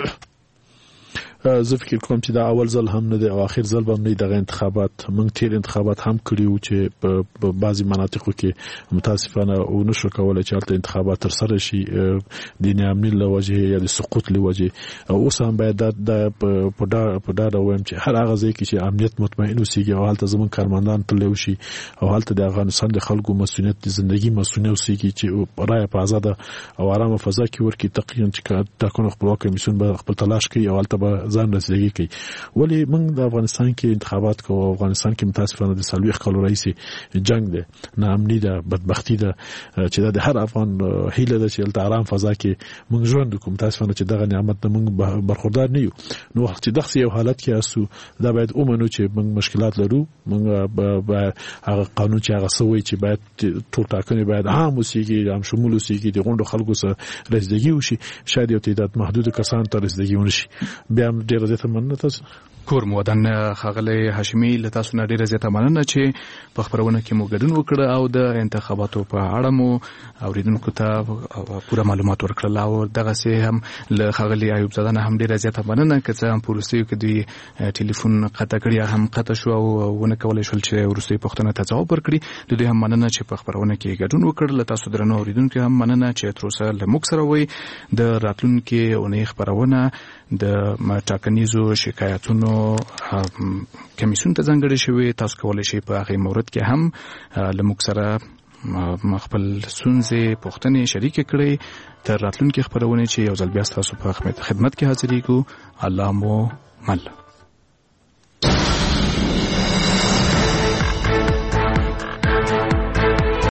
زه فکر کوم چې دا اول ځل هم نه دی او اخر ځل هم نه دی دغه انتخابات. موږ تیر انتخابات هم کړی و چې په بعضی مناطقو کې متاسفانه او نشو کولای چې هلته انتخابات تر سره شي د ناامنۍ له وجې یا د سقوط له وجې. اوس هم باید دا په ډاډه وایم چې هر هغه ځای کې چې امنیت مطمئن اوسېږي او هلته زموږ کارمندان تللی وشي او هلته د افغانستان د خلکو مسؤلیت د زندګي مسؤلیت اوسېږي چې رایه په آزاده او آرامه فضا کې ورکړي. تقریبا چې ټاکنو خپلواک کمیسیون به خپل تلاش کوي او هلته به ځان رسیدګي کوي. ولی موږ د افغانستان کې انتخابات کوو، افغانستان کې متاسفانه د 40 کال رئیس جنگ ده، ناامني ده، بدبختی ده چې د هر افغان هیله ده چې د آرام فضا کې موږ ژوند وکړو. متاسفانه چې دغه نعمت موږ برخوردار نه یو. نو وخت چې دغه یو حالت کې اسو دا باید اومنو چې موږ مشکلات لرو. موږ هغه قانون چې هغه سوی چې باید ټول ټاکنې باید عام وسیږي، عام شمول وسیږي، د غونډو خلکو سره رسیدګي وشي، شاید یو تعداد محدود کسان ته رسیدګي ونشي. بیا ډیره زیاته مننه تاسو کور مودن خغلی هاشمي له تاسو نه ډیره زیاته مننه چې په خبرونه کې مو ګډون وکړ او د انتخاباتو په اړه مو اوریدونکو ته پوره معلومات ورکړل. او دغه سه هم له خغلی ایوب زاده نه هم ډیره زیاته مننه چې هم پولیسو کې دی ټلیفون قطع کړی هم قطع شو او ونه کولای شول چې ورسې پښتنه ته ځواب ورکړي. د دې هم مننه چې په خبرونه کې ګډون وکړل. تاسو درنو اوریدونکو هم مننه چې تر اوسه له موږ سره وي. د راتلونکو اونۍ خبرونه د ټاکنیزو شکایتونو کمیسیون ته ځانګړې شوی. تاسو کولای شئ په هغه مورد کې هم له موږ سره خپل ستونزې پوښتنې شریک کړئ. تر راتلونکو خبرونه چې یو ځل بیا تاسو په خدمت کې حاضرېږو. الله مو مل.